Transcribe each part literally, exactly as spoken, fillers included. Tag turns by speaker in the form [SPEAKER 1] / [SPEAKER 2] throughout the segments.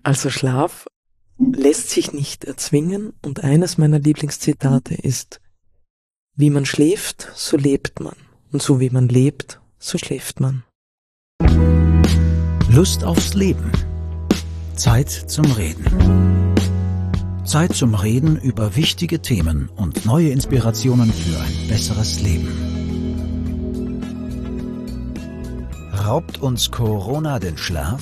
[SPEAKER 1] Also Schlaf lässt sich nicht erzwingen und eines meiner Lieblingszitate ist: Wie man schläft, so lebt man, und so wie man lebt, so schläft man.
[SPEAKER 2] Lust aufs Leben. Zeit zum Reden. Zeit zum Reden über wichtige Themen und neue Inspirationen für ein besseres Leben. Raubt uns Corona den Schlaf?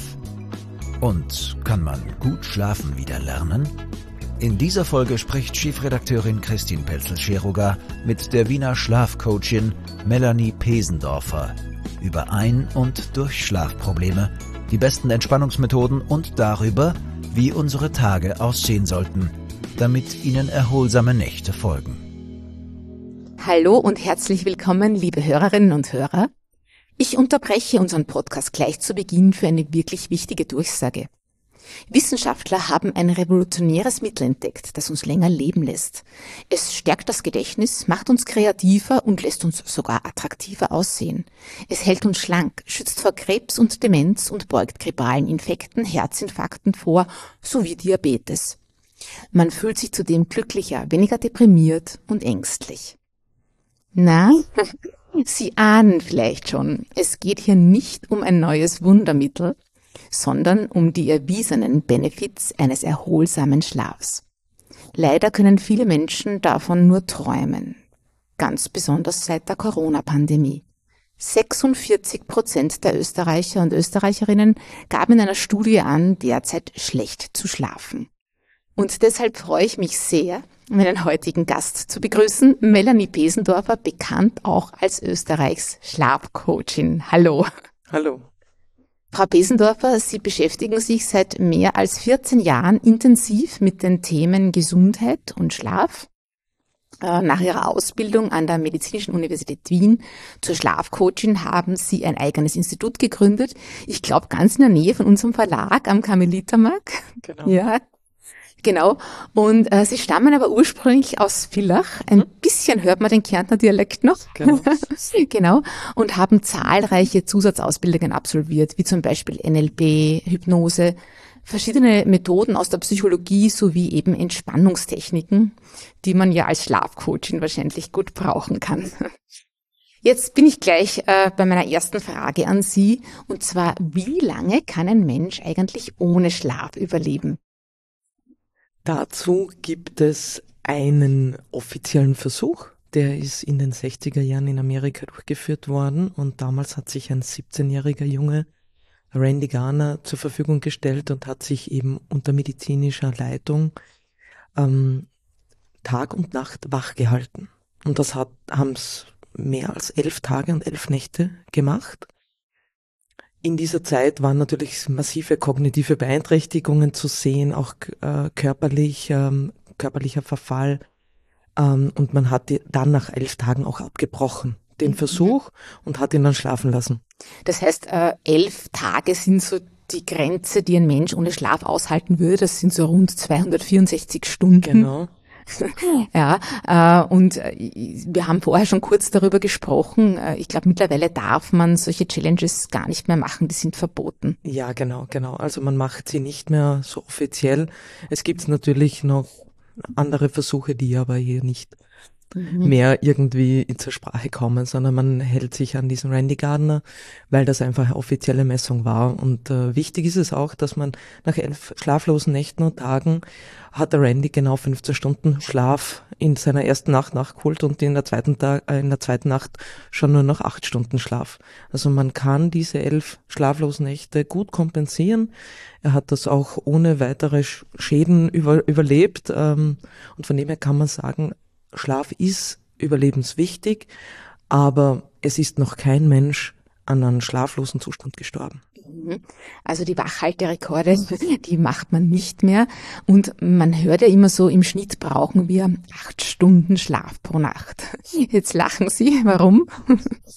[SPEAKER 2] Und kann man gut schlafen wieder lernen? In dieser Folge spricht Chefredakteurin Christine Pelzel-Scheruga mit der Wiener Schlafcoachin Melanie Pesendorfer über Ein- und Durchschlafprobleme, die besten Entspannungsmethoden und darüber, wie unsere Tage aussehen sollten, damit ihnen erholsame Nächte folgen.
[SPEAKER 3] Hallo und herzlich willkommen, liebe Hörerinnen und Hörer. Ich unterbreche unseren Podcast gleich zu Beginn für eine wirklich wichtige Durchsage. Wissenschaftler haben ein revolutionäres Mittel entdeckt, das uns länger leben lässt. Es stärkt das Gedächtnis, macht uns kreativer und lässt uns sogar attraktiver aussehen. Es hält uns schlank, schützt vor Krebs und Demenz und beugt grippalen Infekten, Herzinfarkten vor, sowie Diabetes. Man fühlt sich zudem glücklicher, weniger deprimiert und ängstlich. Na? Sie ahnen vielleicht schon, es geht hier nicht um ein neues Wundermittel, sondern um die erwiesenen Benefits eines erholsamen Schlafs. Leider können viele Menschen davon nur träumen, ganz besonders seit der Corona-Pandemie. sechsundvierzig Prozent der Österreicher und Österreicherinnen gaben in einer Studie an, derzeit schlecht zu schlafen. Und deshalb freue ich mich sehr, meinen heutigen Gast zu begrüßen, Melanie Pesendorfer, bekannt auch als Österreichs Schlafcoachin. Hallo.
[SPEAKER 1] Hallo.
[SPEAKER 3] Frau Pesendorfer, Sie beschäftigen sich seit mehr als vierzehn Jahren intensiv mit den Themen Gesundheit und Schlaf. Nach Ihrer Ausbildung an der Medizinischen Universität Wien zur Schlafcoachin haben Sie ein eigenes Institut gegründet. Ich glaube, ganz in der Nähe von unserem Verlag am Karmelitermarkt.
[SPEAKER 1] Genau.
[SPEAKER 3] Ja. Genau. Und äh, Sie stammen aber ursprünglich aus Villach. Ein mhm. bisschen hört man den Kärntner Dialekt noch.
[SPEAKER 1] Genau.
[SPEAKER 3] Genau. Und haben zahlreiche Zusatzausbildungen absolviert, wie zum Beispiel N L P, Hypnose, verschiedene Methoden aus der Psychologie sowie eben Entspannungstechniken, die man ja als Schlafcoachin wahrscheinlich gut brauchen kann. Jetzt bin ich gleich äh, bei meiner ersten Frage an Sie. Und zwar, wie lange kann ein Mensch eigentlich ohne Schlaf überleben?
[SPEAKER 1] Dazu gibt es einen offiziellen Versuch, der ist in den sechziger Jahren in Amerika durchgeführt worden und damals hat sich ein siebzehnjähriger Junge, Randy Garner, zur Verfügung gestellt und hat sich eben unter medizinischer Leitung ähm, Tag und Nacht wach gehalten. Und das hat, haben es mehr als elf Tage und elf Nächte gemacht. In dieser Zeit waren natürlich massive kognitive Beeinträchtigungen zu sehen, auch äh, körperlich, ähm, körperlicher Verfall. Ähm, und man hat die dann nach elf Tagen auch abgebrochen, den mhm. Versuch, und hat ihn dann schlafen lassen.
[SPEAKER 3] Das heißt, äh, elf Tage sind so die Grenze, die ein Mensch ohne Schlaf aushalten würde. Das sind so rund zweihundertvierundsechzig Stunden.
[SPEAKER 1] Genau.
[SPEAKER 3] Ja, äh, und wir haben vorher schon kurz darüber gesprochen. Ich glaube, mittlerweile darf man solche Challenges gar nicht mehr machen, die sind verboten.
[SPEAKER 1] Ja, genau, genau. Also man macht sie nicht mehr so offiziell. Es gibt natürlich noch andere Versuche, die aber hier nicht mhm. mehr irgendwie zur Sprache kommen, sondern man hält sich an diesen Randy Gardner, weil das einfach eine offizielle Messung war. Und äh, wichtig ist es auch, dass man nach elf schlaflosen Nächten und Tagen hat der Randy genau fünfzehn Stunden Schlaf in seiner ersten Nacht nachgeholt und in der zweiten Tag, äh, in der zweiten Nacht schon nur noch acht Stunden Schlaf. Also man kann diese elf schlaflosen Nächte gut kompensieren. Er hat das auch ohne weitere Schäden über, überlebt. Ähm, und von dem her kann man sagen, Schlaf ist überlebenswichtig, aber es ist noch kein Mensch an einem schlaflosen Zustand gestorben.
[SPEAKER 3] Also die Wachhalterekorde, die macht man nicht mehr. Und man hört ja immer so, im Schnitt brauchen wir acht Stunden Schlaf pro Nacht. Jetzt lachen Sie, warum?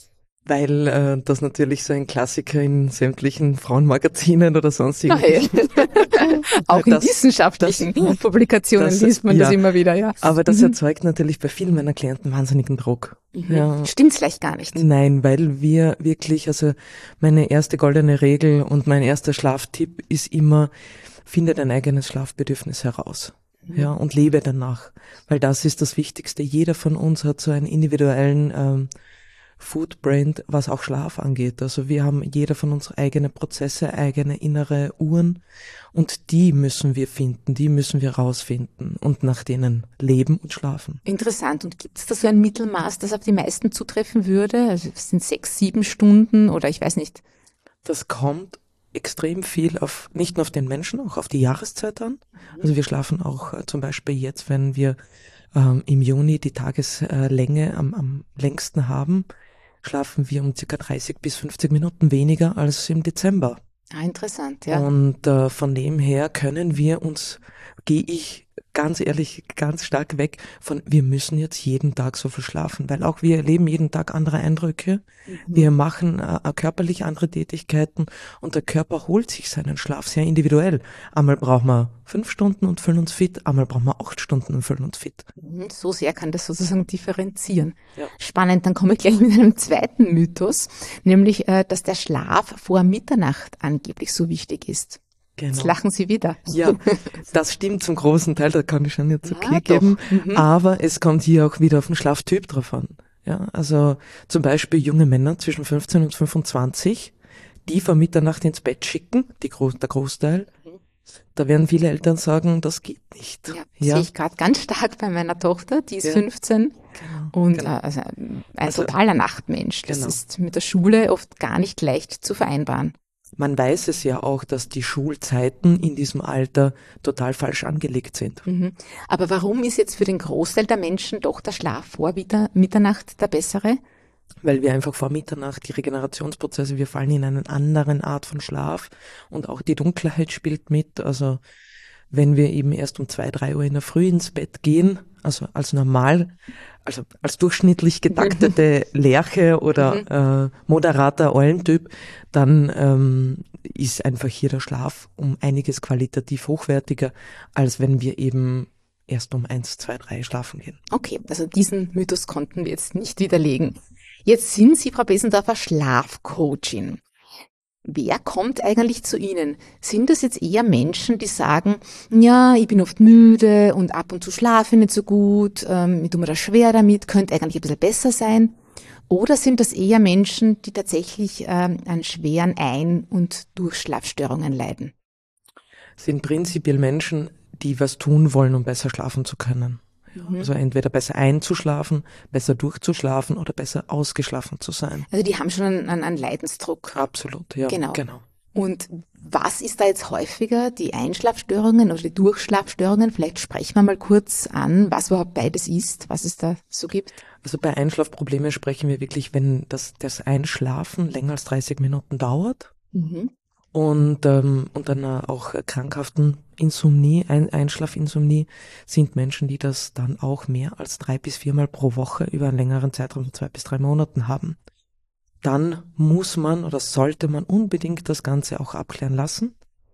[SPEAKER 1] Weil äh, das natürlich so ein Klassiker in sämtlichen Frauenmagazinen oder sonstigen.
[SPEAKER 3] Hey. Auch in
[SPEAKER 1] das,
[SPEAKER 3] wissenschaftlichen
[SPEAKER 1] das,
[SPEAKER 3] Publikationen
[SPEAKER 1] das,
[SPEAKER 3] liest man
[SPEAKER 1] ja.
[SPEAKER 3] das immer wieder, ja.
[SPEAKER 1] Aber das
[SPEAKER 3] mhm.
[SPEAKER 1] erzeugt natürlich bei vielen meiner Klienten wahnsinnigen Druck.
[SPEAKER 3] Mhm.
[SPEAKER 1] Ja.
[SPEAKER 3] Stimmt's vielleicht gar nicht?
[SPEAKER 1] Nein, weil wir wirklich, also meine erste goldene Regel und mein erster Schlaftipp ist immer, finde dein eigenes Schlafbedürfnis heraus. Mhm. Ja, und lebe danach. Weil das ist das Wichtigste. Jeder von uns hat so einen individuellen ähm, Footprint, was auch Schlaf angeht. Also wir haben jeder von uns eigene Prozesse, eigene innere Uhren und die müssen wir finden, die müssen wir rausfinden und nach denen leben und schlafen.
[SPEAKER 3] Interessant. Und gibt es da so ein Mittelmaß, das auf die meisten zutreffen würde? Also es sind sechs, sieben Stunden oder ich weiß nicht.
[SPEAKER 1] Das kommt extrem viel auf, nicht nur auf den Menschen, auch auf die Jahreszeit an. Also wir schlafen auch äh, zum Beispiel jetzt, wenn wir ähm, im Juni die Tageslänge am, am längsten haben, schlafen wir um circa dreißig bis fünfzig Minuten weniger als im Dezember.
[SPEAKER 3] Ah, interessant, ja.
[SPEAKER 1] Und äh, von dem her können wir uns, gehe ich ganz ehrlich ganz stark weg von, wir müssen jetzt jeden Tag so viel schlafen, weil auch wir erleben jeden Tag andere Eindrücke. Mhm. Wir machen äh, körperlich andere Tätigkeiten und der Körper holt sich seinen Schlaf sehr individuell. Einmal brauchen wir fünf Stunden und fühlen uns fit, einmal brauchen wir acht Stunden und fühlen uns fit.
[SPEAKER 3] So sehr kann das sozusagen differenzieren.
[SPEAKER 1] Ja.
[SPEAKER 3] Spannend, dann komme ich gleich mit einem zweiten Mythos, nämlich, äh, dass der Schlaf vor Mitternacht angeblich so wichtig ist.
[SPEAKER 1] Genau.
[SPEAKER 3] Jetzt lachen Sie wieder.
[SPEAKER 1] Ja, das stimmt zum großen Teil, da kann ich schon jetzt okay
[SPEAKER 3] ja,
[SPEAKER 1] geben.
[SPEAKER 3] Mhm.
[SPEAKER 1] Aber es kommt hier auch wieder auf den Schlaftyp drauf an. Ja, also zum Beispiel junge Männer zwischen fünfzehn und fünfundzwanzig, die vor Mitternacht ins Bett schicken, die Gro- der Großteil. Da werden viele Eltern sagen, das geht nicht.
[SPEAKER 3] Ja,
[SPEAKER 1] ja.
[SPEAKER 3] sehe ich gerade ganz stark bei meiner Tochter, die ist
[SPEAKER 1] ja.
[SPEAKER 3] fünfzehn
[SPEAKER 1] Genau,
[SPEAKER 3] und
[SPEAKER 1] genau.
[SPEAKER 3] Äh, also ein
[SPEAKER 1] Also,
[SPEAKER 3] totaler Nachtmensch. Das
[SPEAKER 1] genau.
[SPEAKER 3] ist mit der Schule oft gar nicht leicht zu vereinbaren.
[SPEAKER 1] Man weiß es ja auch, dass die Schulzeiten in diesem Alter total falsch angelegt sind.
[SPEAKER 3] Mhm. Aber warum ist jetzt für den Großteil der Menschen doch der Schlaf vor Mitternacht der bessere?
[SPEAKER 1] Weil wir einfach vor Mitternacht die Regenerationsprozesse, wir fallen in einen anderen Art von Schlaf und auch die Dunkelheit spielt mit. Also wenn wir eben erst um zwei, drei Uhr in der Früh ins Bett gehen, also als normal, also als durchschnittlich getaktete Lerche oder äh, moderater Eulentyp, dann ähm, ist einfach hier der Schlaf um einiges qualitativ hochwertiger, als wenn wir eben erst um eins, zwei, drei schlafen gehen.
[SPEAKER 3] Okay, also diesen Mythos konnten wir jetzt nicht widerlegen. Jetzt sind Sie, Frau Besendorfer, Schlafcoachin. Wer kommt eigentlich zu Ihnen? Sind das jetzt eher Menschen, die sagen, ja, ich bin oft müde und ab und zu schlafe ich nicht so gut, ähm, ich tue mir das schwer damit, könnte eigentlich ein bisschen besser sein? Oder sind das eher Menschen, die tatsächlich ähm, an schweren Ein- und Durchschlafstörungen leiden?
[SPEAKER 1] Sind prinzipiell Menschen, die was tun wollen, um besser schlafen zu können. Mhm. Also entweder besser einzuschlafen, besser durchzuschlafen oder besser ausgeschlafen zu sein.
[SPEAKER 3] Also die haben schon einen, einen Leidensdruck.
[SPEAKER 1] Absolut, ja.
[SPEAKER 3] Genau.
[SPEAKER 1] genau.
[SPEAKER 3] Und was ist da jetzt häufiger, die Einschlafstörungen oder die Durchschlafstörungen? Vielleicht sprechen wir mal kurz an, was überhaupt beides ist, was es da so gibt.
[SPEAKER 1] Also bei Einschlafproblemen sprechen wir wirklich, wenn das, das Einschlafen länger als dreißig Minuten dauert. Mhm. Und, ähm, und dann auch krankhaften Insomnie, Ein- Einschlafinsomnie sind Menschen, die das dann auch mehr als drei bis viermal pro Woche über einen längeren Zeitraum von zwei bis drei Monaten haben. Dann muss man oder sollte man unbedingt das Ganze auch abklären lassen.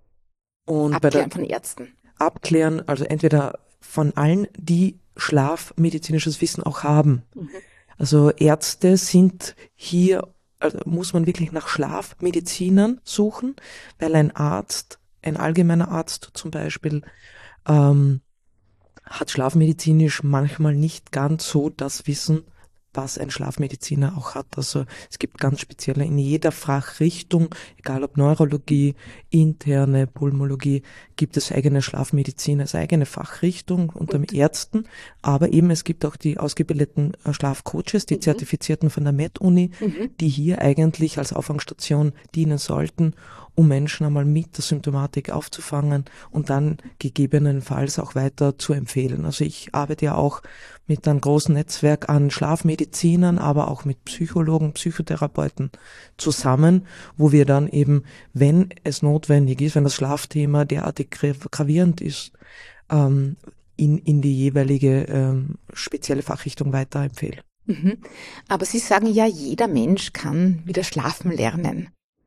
[SPEAKER 1] Und
[SPEAKER 3] abklären
[SPEAKER 1] bei der,
[SPEAKER 3] von Ärzten?
[SPEAKER 1] Abklären, also entweder von allen, die schlafmedizinisches Wissen auch haben. Mhm. Also Ärzte sind hier, also muss man wirklich nach Schlafmedizinern suchen, weil ein Arzt, ein allgemeiner Arzt zum Beispiel, ähm, hat schlafmedizinisch manchmal nicht ganz so das Wissen, was ein Schlafmediziner auch hat. Also es gibt ganz spezielle in jeder Fachrichtung, egal ob Neurologie, interne Pulmologie, gibt es eigene Schlafmedizin als eigene Fachrichtung unter den Ärzten. Aber eben es gibt auch die ausgebildeten Schlafcoaches, die mhm. Zertifizierten von der Med-Uni, mhm. die hier eigentlich als Auffangstation dienen sollten, um Menschen einmal mit der Symptomatik aufzufangen und dann gegebenenfalls auch weiter zu empfehlen. Also ich arbeite ja auch mit einem großen Netzwerk an Schlafmedizinern, aber auch mit Psychologen, Psychotherapeuten zusammen, wo wir dann eben, wenn es notwendig ist, wenn das Schlafthema derartig gravierend ist, ähm, in, in die jeweilige ähm, spezielle Fachrichtung weiterempfehlen.
[SPEAKER 3] Mhm. Aber Sie sagen ja, jeder Mensch kann wieder schlafen lernen.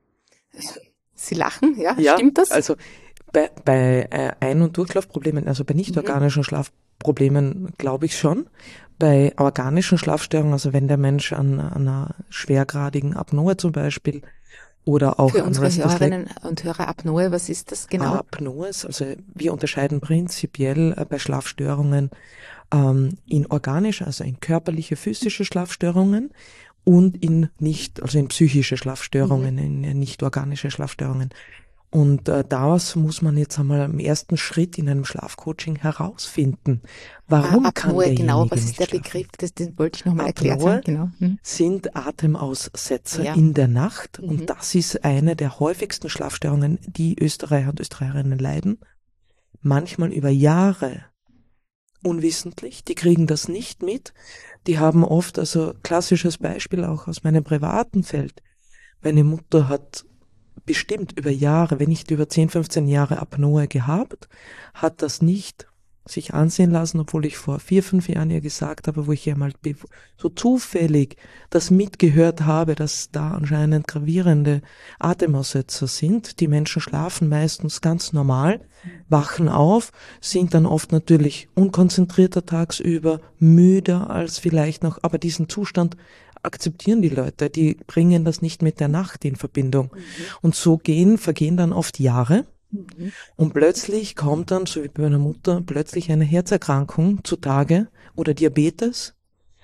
[SPEAKER 3] Sie lachen, ja?
[SPEAKER 1] Ja,
[SPEAKER 3] Stimmt das?
[SPEAKER 1] also bei, bei äh, Ein- und Durchlaufproblemen, also bei nicht
[SPEAKER 3] Mhm.
[SPEAKER 1] organischen Schlafproblemen, glaube ich schon. Bei organischen Schlafstörungen, also wenn der Mensch an, an einer schwergradigen Apnoe zum Beispiel oder auch
[SPEAKER 3] Für
[SPEAKER 1] an
[SPEAKER 3] unsere
[SPEAKER 1] Restless Leg
[SPEAKER 3] Hörerinnen und Hörer, Apnoe, was ist das genau?
[SPEAKER 1] Apnoes, also wir unterscheiden prinzipiell äh, bei Schlafstörungen ähm, in organische, also in körperliche, physische Schlafstörungen und in nicht, also in psychische Schlafstörungen,
[SPEAKER 3] Mhm.
[SPEAKER 1] in nicht organische Schlafstörungen. Und äh, das muss man jetzt einmal im ersten Schritt in einem Schlafcoaching herausfinden. Warum
[SPEAKER 3] Ah,
[SPEAKER 1] kann
[SPEAKER 3] Apnoe, genau,
[SPEAKER 1] derjenige
[SPEAKER 3] was ist
[SPEAKER 1] nicht
[SPEAKER 3] der
[SPEAKER 1] schlafen?
[SPEAKER 3] Begriff? Das, den wollte ich nochmal erklärt haben,
[SPEAKER 1] Apnoe
[SPEAKER 3] genau. Mhm.
[SPEAKER 1] sind Atemaussetzer
[SPEAKER 3] Ja.
[SPEAKER 1] in der Nacht
[SPEAKER 3] Mhm.
[SPEAKER 1] und das ist eine der häufigsten Schlafstörungen, die Österreicher und Österreicherinnen leiden. Manchmal über Jahre unwissentlich, die kriegen das nicht mit. Die haben oft, also klassisches Beispiel auch aus meinem privaten Feld, meine Mutter hat bestimmt über Jahre, wenn nicht über zehn, fünfzehn Jahre Apnoe gehabt, hat das nicht sich ansehen lassen, obwohl ich vor vier, fünf Jahren ihr gesagt habe, wo ich ihr mal so zufällig das mitgehört habe, dass da anscheinend gravierende Atemaussetzer sind. Die Menschen schlafen meistens ganz normal, wachen auf, sind dann oft natürlich unkonzentrierter tagsüber, müder als vielleicht noch, aber diesen Zustand akzeptieren die Leute, die bringen das nicht mit der Nacht in Verbindung. Mhm. Und so gehen, vergehen dann oft Jahre mhm. und plötzlich kommt dann, so wie bei meiner Mutter, plötzlich eine Herzerkrankung zutage oder Diabetes.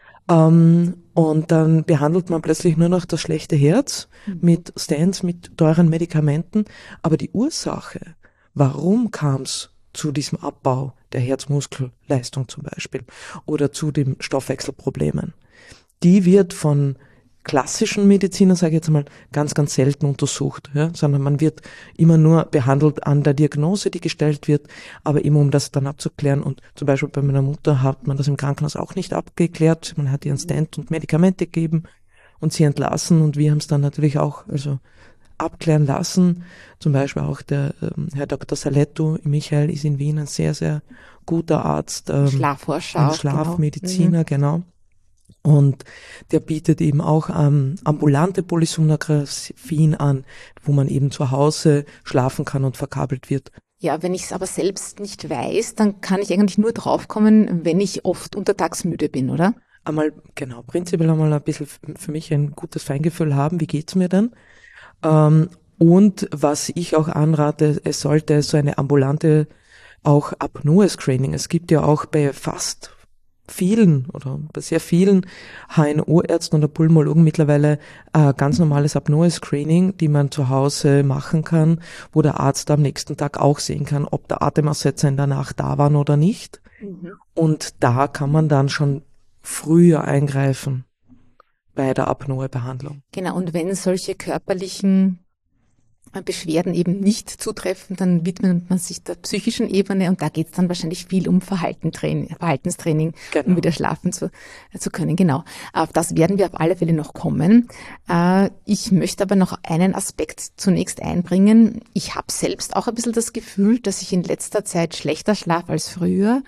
[SPEAKER 1] Ähm, und dann behandelt man plötzlich nur noch das schlechte Herz mhm. mit Stents, mit teuren Medikamenten. Aber die Ursache, warum kam es zu diesem Abbau der Herzmuskelleistung zum Beispiel oder zu den Stoffwechselproblemen, die wird von klassischen Medizinern, sage ich jetzt mal, ganz, ganz selten untersucht, ja, sondern man wird immer nur behandelt an der Diagnose, die gestellt wird, aber immer um das dann abzuklären. Und zum Beispiel bei meiner Mutter hat man das im Krankenhaus auch nicht abgeklärt. Man hat ihr einen Stent und Medikamente gegeben und sie entlassen und wir haben es dann natürlich auch also abklären lassen. Zum Beispiel auch der ähm, Herr Doktor Saletto, Michael, ist in Wien ein sehr, sehr guter Arzt. Ähm,
[SPEAKER 3] Schlafforscher
[SPEAKER 1] ein
[SPEAKER 3] auch,
[SPEAKER 1] Schlafmediziner,
[SPEAKER 3] genau.
[SPEAKER 1] genau. Und der bietet eben auch ähm, ambulante Polysomnographien an, wo man eben zu Hause schlafen kann und verkabelt wird.
[SPEAKER 3] Ja, wenn ich es aber selbst nicht weiß, dann kann ich eigentlich nur draufkommen, wenn ich oft untertags müde bin, oder?
[SPEAKER 1] Einmal, genau, prinzipiell einmal ein bisschen für mich ein gutes Feingefühl haben, wie geht's mir denn? Ähm, und was ich auch anrate, es sollte so eine ambulante auch Apnoe-Screening. Es gibt ja auch bei fast vielen oder bei sehr vielen H N O-Ärzten oder Pulmologen mittlerweile äh, ganz normales Apnoe-Screening, die man zu Hause machen kann, wo der Arzt am nächsten Tag auch sehen kann, ob der Atemaussetzer in der Nacht da waren oder nicht. Mhm. Und da kann man dann schon früher eingreifen bei der Apnoe-Behandlung.
[SPEAKER 3] Genau, und wenn solche körperlichen Beschwerden eben nicht zutreffen, dann widmet man sich der psychischen Ebene und da geht es dann wahrscheinlich viel um Verhaltenstraining, Verhaltenstraining, genau. um wieder schlafen zu, zu können. Genau, auf das werden wir auf alle Fälle noch kommen. Ich möchte aber noch einen Aspekt zunächst einbringen. Ich habe selbst auch ein bisschen das Gefühl, dass ich in letzter Zeit schlechter schlafe als früher.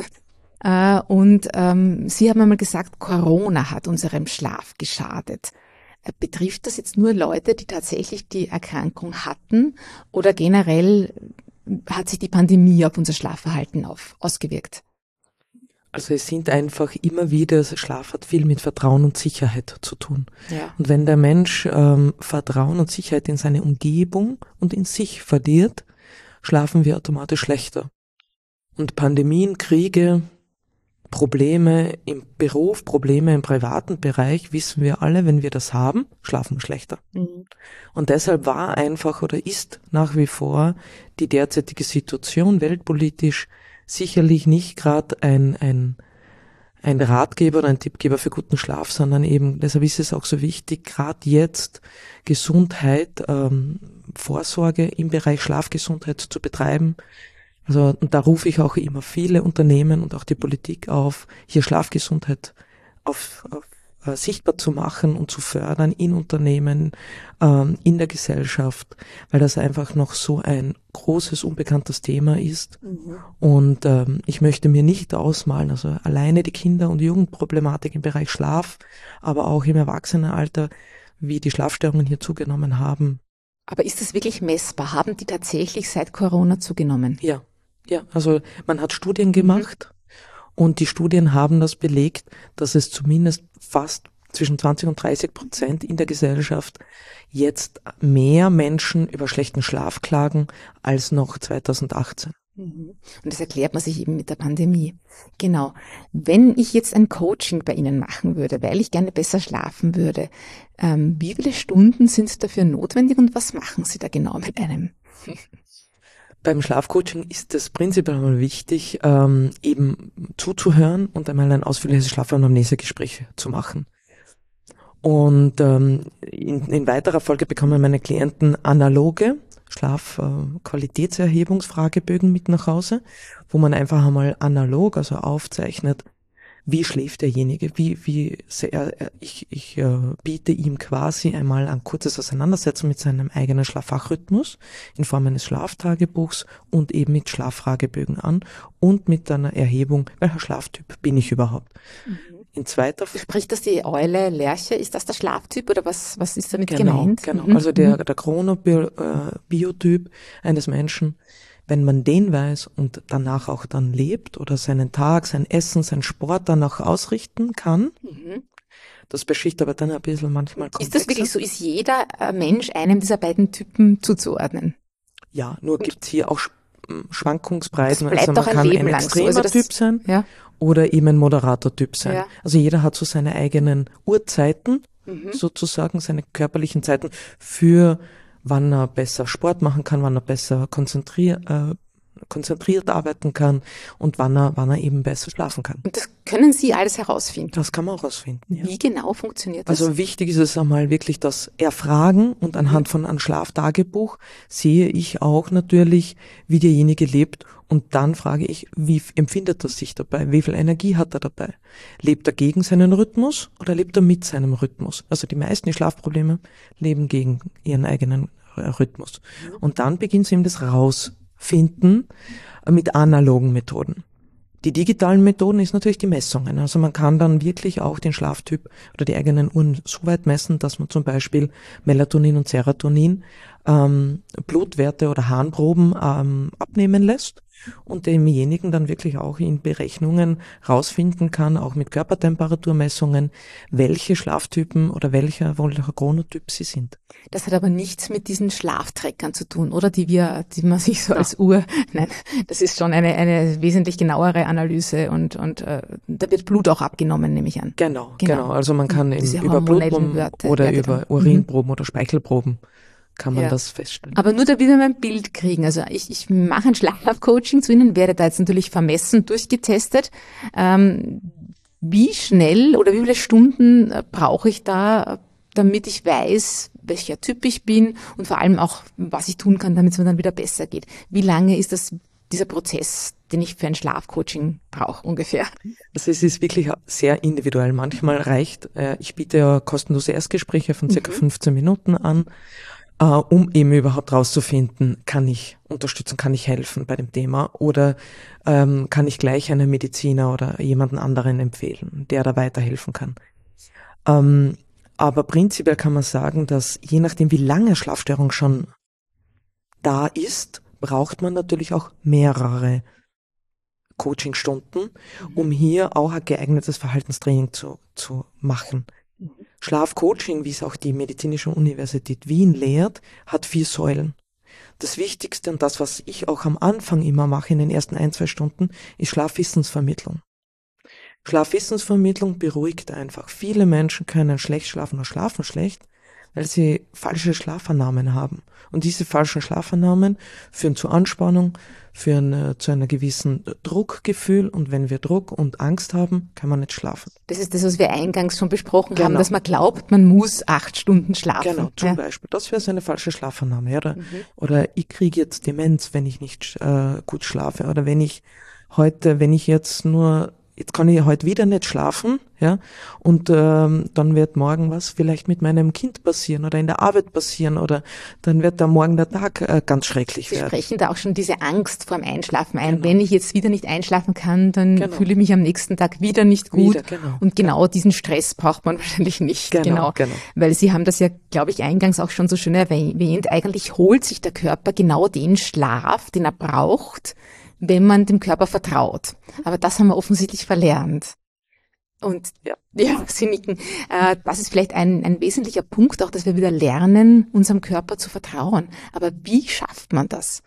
[SPEAKER 3] Und ähm, Sie haben einmal gesagt, Corona hat unserem Schlaf geschadet. Betrifft das jetzt nur Leute, die tatsächlich die Erkrankung hatten oder generell hat sich die Pandemie auf unser Schlafverhalten auf, ausgewirkt?
[SPEAKER 1] Also es sind einfach immer wieder, Schlaf hat viel mit Vertrauen und Sicherheit zu tun.
[SPEAKER 3] Ja.
[SPEAKER 1] Und wenn der Mensch ähm, Vertrauen und Sicherheit in seine Umgebung und in sich verliert, schlafen wir automatisch schlechter. Und Pandemien, Kriege, Probleme im Beruf, Probleme im privaten Bereich, wissen wir alle, wenn wir das haben, schlafen wir schlechter. Mhm. Und deshalb war einfach oder ist nach wie vor die derzeitige Situation weltpolitisch sicherlich nicht gerade ein, ein, ein Ratgeber oder ein Tippgeber für guten Schlaf, sondern eben, deshalb ist es auch so wichtig, gerade jetzt Gesundheit, ähm, Vorsorge im Bereich Schlafgesundheit zu betreiben. Also, und da rufe ich auch immer viele Unternehmen und auch die Politik auf, hier Schlafgesundheit auf, auf, äh, sichtbar zu machen und zu fördern in Unternehmen, ähm, in der Gesellschaft, weil das einfach noch so ein großes, unbekanntes Thema ist. Mhm. Und ähm, ich möchte mir nicht ausmalen, also alleine die Kinder- und Jugendproblematik im Bereich Schlaf, aber auch im Erwachsenenalter, wie die Schlafstörungen hier zugenommen haben.
[SPEAKER 3] Aber ist das wirklich messbar? Haben die tatsächlich seit Corona zugenommen?
[SPEAKER 1] Ja, ja. Also man hat Studien gemacht. Mhm. Und die Studien haben das belegt, dass es zumindest fast zwischen zwanzig und dreißig Prozent in der Gesellschaft jetzt mehr Menschen über schlechten Schlaf klagen als noch zweitausendachtzehn.
[SPEAKER 3] Und das erklärt man sich eben mit der Pandemie. Genau. Wenn ich jetzt ein Coaching bei Ihnen machen würde, weil ich gerne besser schlafen würde, ähm, wie viele Stunden sind dafür notwendig und was machen Sie da genau mit einem?
[SPEAKER 1] Beim Schlafcoaching ist es prinzipiell einmal wichtig, ähm, eben zuzuhören und einmal ein ausführliches Schlafanamnesegespräch zu machen. Und ähm, in, in weiterer Folge bekommen meine Klienten analoge Schlafqualitätserhebungsfragebögen mit nach Hause, wo man einfach einmal analog, also aufzeichnet, wie schläft derjenige, wie wie sehr ich ich äh, biete ihm quasi einmal ein kurzes Auseinandersetzen mit seinem eigenen Schlaffachrhythmus in Form eines Schlaftagebuchs und eben mit Schlaffragebögen an und mit einer Erhebung, welcher Schlaftyp bin ich überhaupt. Mhm. In zweiter F-
[SPEAKER 3] Spricht das die Eule, Lerche, ist das der Schlaftyp oder was was ist damit
[SPEAKER 1] genau,
[SPEAKER 3] gemeint?
[SPEAKER 1] Genau,
[SPEAKER 3] mhm.
[SPEAKER 1] also der der Chronobiotyp äh, eines Menschen. Wenn man den weiß und danach auch dann lebt oder seinen Tag, sein Essen, sein Sport danach ausrichten kann, mhm. das beschicht aber dann ein bisschen manchmal komplexer.
[SPEAKER 3] Ist das wirklich so? Ist jeder Mensch einem dieser beiden Typen zuzuordnen?
[SPEAKER 1] Ja, nur gibt es hier auch Schwankungsbreiten.
[SPEAKER 3] Das bleibt
[SPEAKER 1] also man
[SPEAKER 3] doch ein
[SPEAKER 1] kann
[SPEAKER 3] Leben
[SPEAKER 1] ein
[SPEAKER 3] lang
[SPEAKER 1] extremer
[SPEAKER 3] so. Also das,
[SPEAKER 1] Typ sein
[SPEAKER 3] ja.
[SPEAKER 1] oder eben ein moderater Typ sein.
[SPEAKER 3] Ja.
[SPEAKER 1] Also jeder hat so seine eigenen Uhrzeiten,
[SPEAKER 3] mhm.
[SPEAKER 1] sozusagen seine körperlichen Zeiten für wann er besser Sport machen kann, wann er besser konzentriert, äh, konzentriert arbeiten kann und wann er, wann er eben besser schlafen kann.
[SPEAKER 3] Und das können Sie alles herausfinden?
[SPEAKER 1] Das kann man auch herausfinden, ja.
[SPEAKER 3] Wie genau funktioniert das?
[SPEAKER 1] Also wichtig ist es einmal wirklich das Erfragen und anhand von einem Schlaftagebuch sehe ich auch natürlich, wie derjenige lebt und dann frage ich, wie empfindet er sich dabei? Wie viel Energie hat er dabei? Lebt er gegen seinen Rhythmus oder lebt er mit seinem Rhythmus? Also die meisten, die Schlafprobleme, leben gegen ihren eigenen Rhythmus. Und dann beginnt sie eben das Rausfinden mit analogen Methoden. Die digitalen Methoden ist natürlich die Messungen. Also man kann dann wirklich auch den Schlaftyp oder die eigenen Uhren so weit messen, dass man zum Beispiel Melatonin und Serotonin, ähm, Blutwerte oder Harnproben ähm, abnehmen lässt und demjenigen dann wirklich auch in Berechnungen rausfinden kann, auch mit Körpertemperaturmessungen, welche Schlaftypen oder welcher, welcher Chronotyp sie sind.
[SPEAKER 3] Das hat aber nichts mit diesen Schlaftreckern zu tun, oder? Die wir, die man sich so ja. als Uhr, nein, das ist schon eine, eine wesentlich genauere Analyse und, und äh, da wird Blut auch abgenommen, nehme ich an.
[SPEAKER 1] Genau, genau. genau. Also man kann eben
[SPEAKER 3] Diese
[SPEAKER 1] über Blutproben oder
[SPEAKER 3] ja,
[SPEAKER 1] über Urinproben mhm. oder Speichelproben kann man ja. das feststellen.
[SPEAKER 3] Aber nur damit wir mal ein Bild kriegen. Also ich, ich mache ein Schlafcoaching zu Ihnen, werde da jetzt natürlich vermessen, durchgetestet. Ähm, wie schnell oder wie viele Stunden brauche ich da, damit ich weiß, welcher Typ ich bin und vor allem auch, was ich tun kann, damit es mir dann wieder besser geht? Wie lange ist das dieser Prozess, den ich für ein Schlafcoaching brauche ungefähr?
[SPEAKER 1] Also es ist wirklich sehr individuell. Manchmal reicht, äh, ich biete ja kostenlose Erstgespräche von circa mhm. fünfzehn Minuten an, Uh, um eben überhaupt rauszufinden, kann ich unterstützen, kann ich helfen bei dem Thema oder ähm, kann ich gleich einen Mediziner oder jemanden anderen empfehlen, der da weiterhelfen kann. Ähm, aber prinzipiell kann man sagen, dass je nachdem, wie lange Schlafstörung schon da ist, braucht man natürlich auch mehrere Coachingstunden, um hier auch ein geeignetes Verhaltenstraining zu, zu machen. Schlafcoaching, wie es auch die Medizinische Universität Wien lehrt, hat vier Säulen. Das Wichtigste und das, was ich auch am Anfang immer mache in den ersten ein, zwei Stunden, ist Schlafwissensvermittlung. Schlafwissensvermittlung beruhigt einfach. Viele Menschen können schlecht schlafen oder schlafen schlecht, weil sie falsche Schlafannahmen haben. Und diese falschen Schlafannahmen führen zu Anspannung, führen äh, zu einer gewissen Druckgefühl. Und wenn wir Druck und Angst haben, kann man nicht schlafen.
[SPEAKER 3] Das ist das, was wir eingangs schon besprochen
[SPEAKER 1] genau.
[SPEAKER 3] haben, dass man glaubt, man muss acht Stunden schlafen.
[SPEAKER 1] Genau, zum ja. Beispiel. Das wäre so eine falsche Schlafannahme. Oder, mhm. oder ich kriege jetzt Demenz, wenn ich nicht äh, gut schlafe. Oder wenn ich heute, wenn ich jetzt nur, jetzt kann ich heute wieder nicht schlafen, Ja, und ähm, dann wird morgen was vielleicht mit meinem Kind passieren oder in der Arbeit passieren oder dann wird da morgen der Tag äh, ganz schrecklich
[SPEAKER 3] Sie
[SPEAKER 1] werden.
[SPEAKER 3] Sie sprechen da auch schon diese Angst vorm Einschlafen ein.
[SPEAKER 1] Genau.
[SPEAKER 3] Wenn ich jetzt wieder nicht einschlafen kann, dann
[SPEAKER 1] Genau.
[SPEAKER 3] fühle ich mich am nächsten Tag wieder nicht gut.
[SPEAKER 1] Wieder, genau.
[SPEAKER 3] Und genau diesen Stress braucht man wahrscheinlich nicht.
[SPEAKER 1] Genau, genau.
[SPEAKER 3] Weil Sie haben das ja, glaube ich, eingangs auch schon so schön erwähnt. Eigentlich holt sich der Körper genau den Schlaf, den er braucht, wenn man dem Körper vertraut. Aber das haben wir offensichtlich verlernt. Und ja, ja Sie nicken. Äh, das ist vielleicht ein, ein wesentlicher Punkt auch, dass wir wieder lernen, unserem Körper zu vertrauen. Aber wie schafft man das?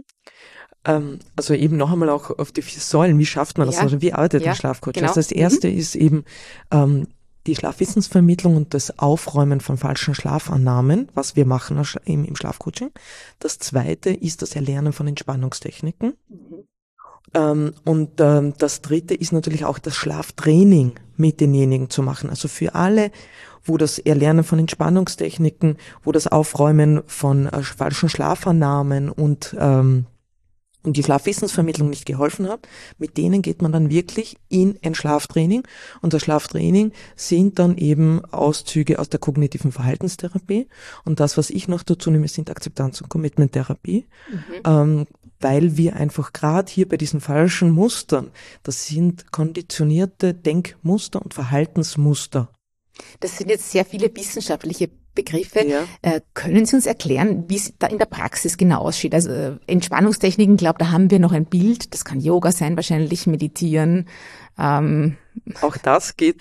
[SPEAKER 1] Ähm, also eben noch einmal auch auf die vier Säulen. Wie schafft man das?
[SPEAKER 3] Ja.
[SPEAKER 1] Oder wie arbeitet
[SPEAKER 3] Ja,
[SPEAKER 1] ein Schlafcoach?
[SPEAKER 3] genau.
[SPEAKER 1] Also das erste mhm. ist eben ähm, die Schlafwissensvermittlung und das Aufräumen von falschen Schlafannahmen, was wir machen im, im Schlafcoaching. Das zweite ist das Erlernen von Entspannungstechniken. Mhm. Ähm, und ähm, das dritte ist natürlich auch das Schlaftraining mit denjenigen zu machen. Also für alle, wo das Erlernen von Entspannungstechniken, wo das Aufräumen von äh, falschen Schlafannahmen und ähm, und die Schlafwissensvermittlung nicht geholfen hat, mit denen geht man dann wirklich in ein Schlaftraining. Und das Schlaftraining sind dann eben Auszüge aus der kognitiven Verhaltenstherapie. Und das, was ich noch dazu nehme, sind Akzeptanz- und Commitment-Therapie. Mhm. Ähm, weil wir einfach gerade hier bei diesen falschen Mustern, das sind konditionierte Denkmuster und Verhaltensmuster.
[SPEAKER 3] Das sind jetzt sehr viele wissenschaftliche Begriffe.
[SPEAKER 1] Ja.
[SPEAKER 3] Äh, können Sie uns erklären, wie es da in der Praxis genau aussieht? Also äh, Entspannungstechniken, glaube da haben wir noch ein Bild. Das kann Yoga sein, wahrscheinlich meditieren. Ähm.
[SPEAKER 1] Auch das geht.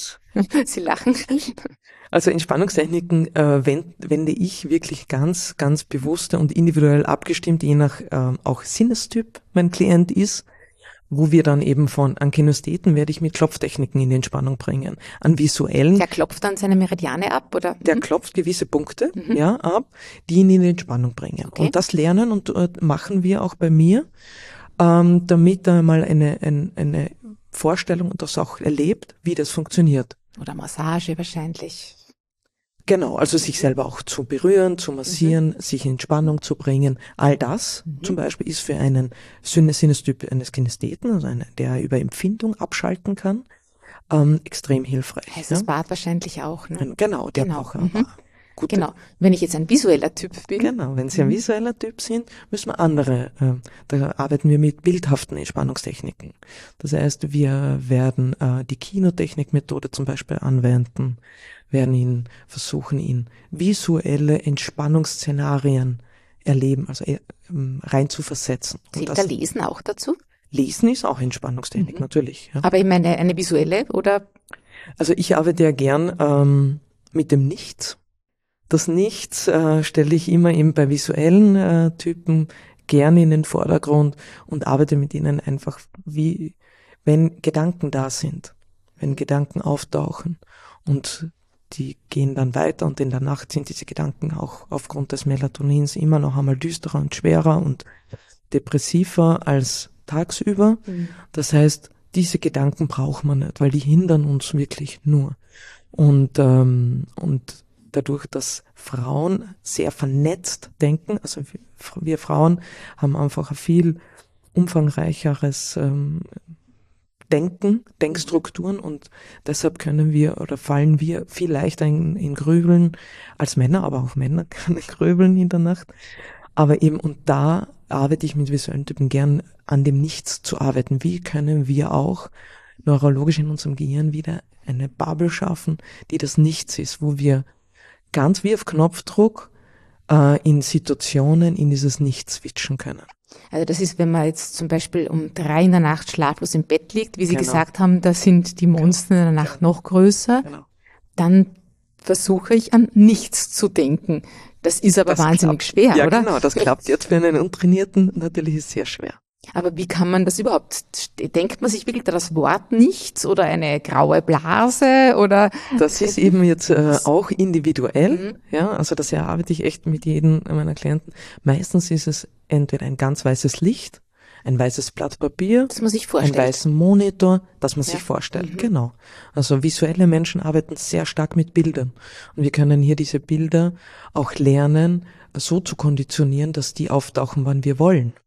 [SPEAKER 3] Sie lachen.
[SPEAKER 1] Also Entspannungstechniken äh, wend, wende ich wirklich ganz, ganz bewusst und individuell abgestimmt, je nach äh, auch Sinnestyp mein Klient ist, wo wir dann eben von, an Kinestheten werde ich mit Klopftechniken in die Entspannung bringen. An visuellen.
[SPEAKER 3] Der klopft dann seine Meridiane ab, oder?
[SPEAKER 1] Der mhm. klopft gewisse Punkte, mhm. ja, ab, die ihn in die Entspannung bringen. Okay. Und das lernen und äh, machen wir auch bei mir, ähm, damit er mal eine, eine, eine Vorstellung und das auch erlebt, wie das funktioniert.
[SPEAKER 3] Oder Massage wahrscheinlich.
[SPEAKER 1] Genau, also sich selber auch zu berühren, zu massieren, mhm. sich in Entspannung zu bringen. All das mhm. zum Beispiel ist für einen Sinnestyp eines Kinestheten, also einen, der über Empfindung abschalten kann, ähm, extrem hilfreich.
[SPEAKER 3] Heißt das
[SPEAKER 1] ja?
[SPEAKER 3] Bad wahrscheinlich auch, ne?
[SPEAKER 1] Genau, der
[SPEAKER 3] genau.
[SPEAKER 1] braucht
[SPEAKER 3] mhm. Gute. Genau, wenn ich jetzt ein visueller Typ bin.
[SPEAKER 1] Genau, wenn Sie ein visueller Typ sind, müssen wir andere, äh, da arbeiten wir mit bildhaften Entspannungstechniken. Das heißt, wir werden äh, die Kinotechnikmethode zum Beispiel anwenden, werden ihn versuchen, in visuelle Entspannungsszenarien erleben, also äh, rein zu versetzen.
[SPEAKER 3] Zählt da Lesen auch dazu?
[SPEAKER 1] Lesen ist auch Entspannungstechnik, mhm. natürlich. Ja.
[SPEAKER 3] Aber ich meine, eine visuelle oder?
[SPEAKER 1] Also ich arbeite ja gern ähm, mit dem Nichts. Das Nichts äh, stelle ich immer eben bei visuellen äh, Typen gerne in den Vordergrund und arbeite mit ihnen einfach, wie wenn Gedanken da sind, wenn Gedanken auftauchen und die gehen dann weiter und in der Nacht sind diese Gedanken auch aufgrund des Melatonins immer noch einmal düsterer und schwerer und depressiver als tagsüber. Mhm. Das heißt, diese Gedanken braucht man nicht, weil die hindern uns wirklich nur. Und ähm, und dadurch, dass Frauen sehr vernetzt denken, also wir Frauen haben einfach ein viel umfangreicheres ähm, Denken, Denkstrukturen und deshalb können wir oder fallen wir viel leichter in, in Grübeln als Männer, aber auch Männer können grübeln in der Nacht. Aber eben, und da arbeite ich mit visuellen Typen gern an dem Nichts zu arbeiten. Wie können wir auch neurologisch in unserem Gehirn wieder eine Bubble schaffen, die das Nichts ist, wo wir ganz wie auf Knopfdruck äh, in Situationen in dieses Nichts switchen können.
[SPEAKER 3] Also das ist, wenn man jetzt zum Beispiel um drei in der Nacht schlaflos im Bett liegt, wie Sie
[SPEAKER 1] genau.
[SPEAKER 3] gesagt haben, da sind die Monster in der Nacht genau. noch größer,
[SPEAKER 1] genau.
[SPEAKER 3] dann versuche ich an nichts zu denken. Das ist aber das wahnsinnig
[SPEAKER 1] klappt.
[SPEAKER 3] schwer,
[SPEAKER 1] ja,
[SPEAKER 3] oder?
[SPEAKER 1] Ja, genau, das klappt jetzt für einen Untrainierten natürlich ist sehr schwer.
[SPEAKER 3] Aber wie kann man das überhaupt? Denkt man sich wirklich da das Wort nichts oder eine graue Blase oder?
[SPEAKER 1] Das ist eben jetzt äh, auch individuell, mhm. ja, also das erarbeite ich echt mit jedem meiner Klienten. Meistens ist es entweder ein ganz weißes Licht, ein weißes Blatt Papier,
[SPEAKER 3] das man sich vorstellt.
[SPEAKER 1] Ein weißen Monitor, das man
[SPEAKER 3] ja.
[SPEAKER 1] sich vorstellt,
[SPEAKER 3] mhm.
[SPEAKER 1] genau. Also visuelle Menschen arbeiten sehr stark mit Bildern und wir können hier diese Bilder auch lernen, so zu konditionieren, dass die auftauchen, wann wir wollen.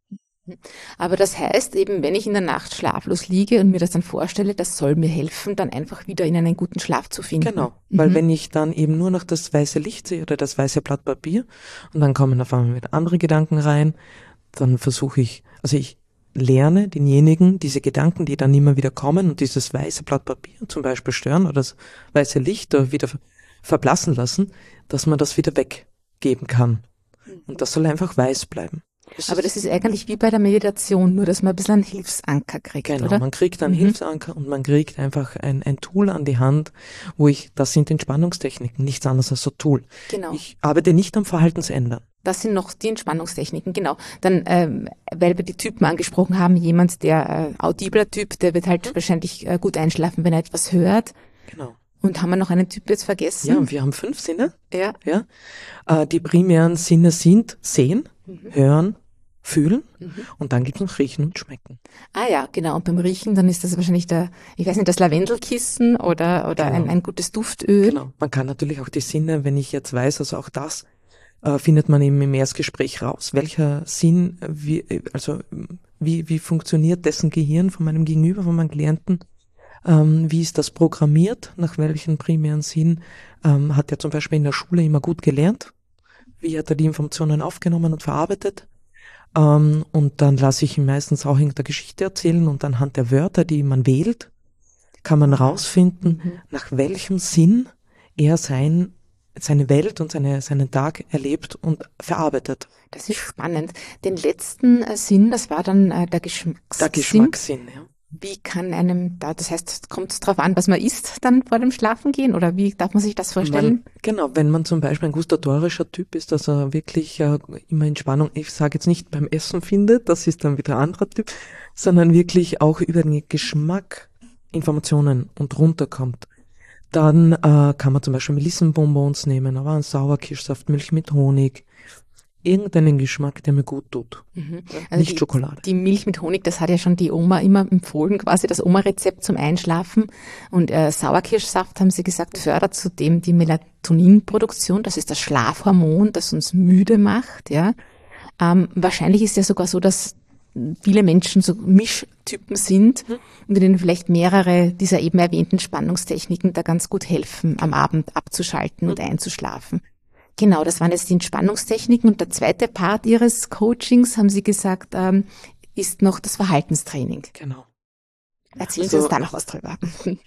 [SPEAKER 3] Aber das heißt eben, wenn ich in der Nacht schlaflos liege und mir das dann vorstelle, das soll mir helfen, dann einfach wieder in einen guten Schlaf zu finden.
[SPEAKER 1] Genau, weil mhm. wenn ich dann eben nur noch das weiße Licht sehe oder das weiße Blatt Papier und dann kommen auf einmal wieder andere Gedanken rein, dann versuche ich, also ich lerne denjenigen, diese Gedanken, die dann immer wieder kommen und dieses weiße Blatt Papier zum Beispiel stören oder das weiße Licht da wieder verblassen lassen, dass man das wieder weggeben kann. Und das soll einfach weiß bleiben.
[SPEAKER 3] Das Aber das ist eigentlich wie bei der Meditation, nur dass man ein bisschen einen Hilfsanker kriegt,
[SPEAKER 1] genau,
[SPEAKER 3] oder?
[SPEAKER 1] Man kriegt einen mhm. Hilfsanker und man kriegt einfach ein, ein Tool an die Hand, wo ich, das sind Entspannungstechniken, nichts anderes als so Tool.
[SPEAKER 3] Genau.
[SPEAKER 1] Ich arbeite nicht am Verhaltensändern.
[SPEAKER 3] Das sind noch die Entspannungstechniken, genau. Dann, ähm, weil wir die Typen angesprochen haben, jemand, der äh, audibler Typ, der wird halt mhm. wahrscheinlich äh, gut einschlafen, wenn er etwas hört.
[SPEAKER 1] Genau.
[SPEAKER 3] Und haben wir noch einen Typ jetzt vergessen?
[SPEAKER 1] Ja, und wir haben fünf Sinne.
[SPEAKER 3] Ja.
[SPEAKER 1] ja. Äh, die primären Sinne sind Sehen, mhm. Hören, Fühlen mhm. und dann gibt es noch Riechen und Schmecken.
[SPEAKER 3] Ah ja, genau. Und beim Riechen, dann ist das wahrscheinlich der, ich weiß nicht, das Lavendelkissen oder oder
[SPEAKER 1] genau.
[SPEAKER 3] ein, ein gutes Duftöl.
[SPEAKER 1] Genau. Man kann natürlich auch die Sinne, wenn ich jetzt weiß, also auch das äh, findet man eben im Erstgespräch raus. Welcher Sinn, wie, also wie wie funktioniert dessen Gehirn von meinem Gegenüber, von meinem Klienten? Ähm, wie ist das programmiert? Nach welchen primären Sinn? Ähm, hat er zum Beispiel in der Schule immer gut gelernt? Wie hat er die Informationen aufgenommen und verarbeitet? Ähm, und dann lasse ich ihn meistens auch in der Geschichte erzählen und anhand der Wörter, die man wählt, kann man rausfinden, mhm. nach welchem Sinn er sein, seine Welt und seine, seinen Tag erlebt und verarbeitet.
[SPEAKER 3] Das ist spannend. Den letzten äh, Sinn, das war dann äh, der Geschmackssinn.
[SPEAKER 1] Der Geschmackssinn, ja.
[SPEAKER 3] Wie kann einem da, das heißt, kommt es darauf an, was man isst dann vor dem Schlafengehen oder wie darf man sich das vorstellen?
[SPEAKER 1] Man, genau, wenn man zum Beispiel ein gustatorischer Typ ist, dass er wirklich äh, immer Entspannung, ich sage jetzt nicht beim Essen findet, das ist dann wieder ein anderer Typ, sondern wirklich auch über den Geschmack Informationen und runterkommt, dann äh, kann man zum Beispiel Melissenbonbons nehmen, aber einen Sauerkirschsaft, Milch mit Honig, irgendeinen Geschmack, der mir gut tut.
[SPEAKER 3] Mhm.
[SPEAKER 1] Also nicht
[SPEAKER 3] die,
[SPEAKER 1] Schokolade.
[SPEAKER 3] Die Milch mit Honig, das hat ja schon die Oma immer empfohlen, quasi das Oma-Rezept zum Einschlafen. Und äh, Sauerkirschsaft, haben sie gesagt, fördert zudem die Melatoninproduktion. Das ist das Schlafhormon, das uns müde macht. Ja, ähm, wahrscheinlich ist ja sogar so, dass viele Menschen so Mischtypen sind mhm. und denen vielleicht mehrere dieser eben erwähnten Spannungstechniken da ganz gut helfen, am Abend abzuschalten mhm. und einzuschlafen. Genau, das waren jetzt die Entspannungstechniken. Und der zweite Part Ihres Coachings, haben Sie gesagt, ähm, ist noch das Verhaltenstraining.
[SPEAKER 1] Genau.
[SPEAKER 3] Erzählen
[SPEAKER 1] also,
[SPEAKER 3] Sie uns da noch was drüber.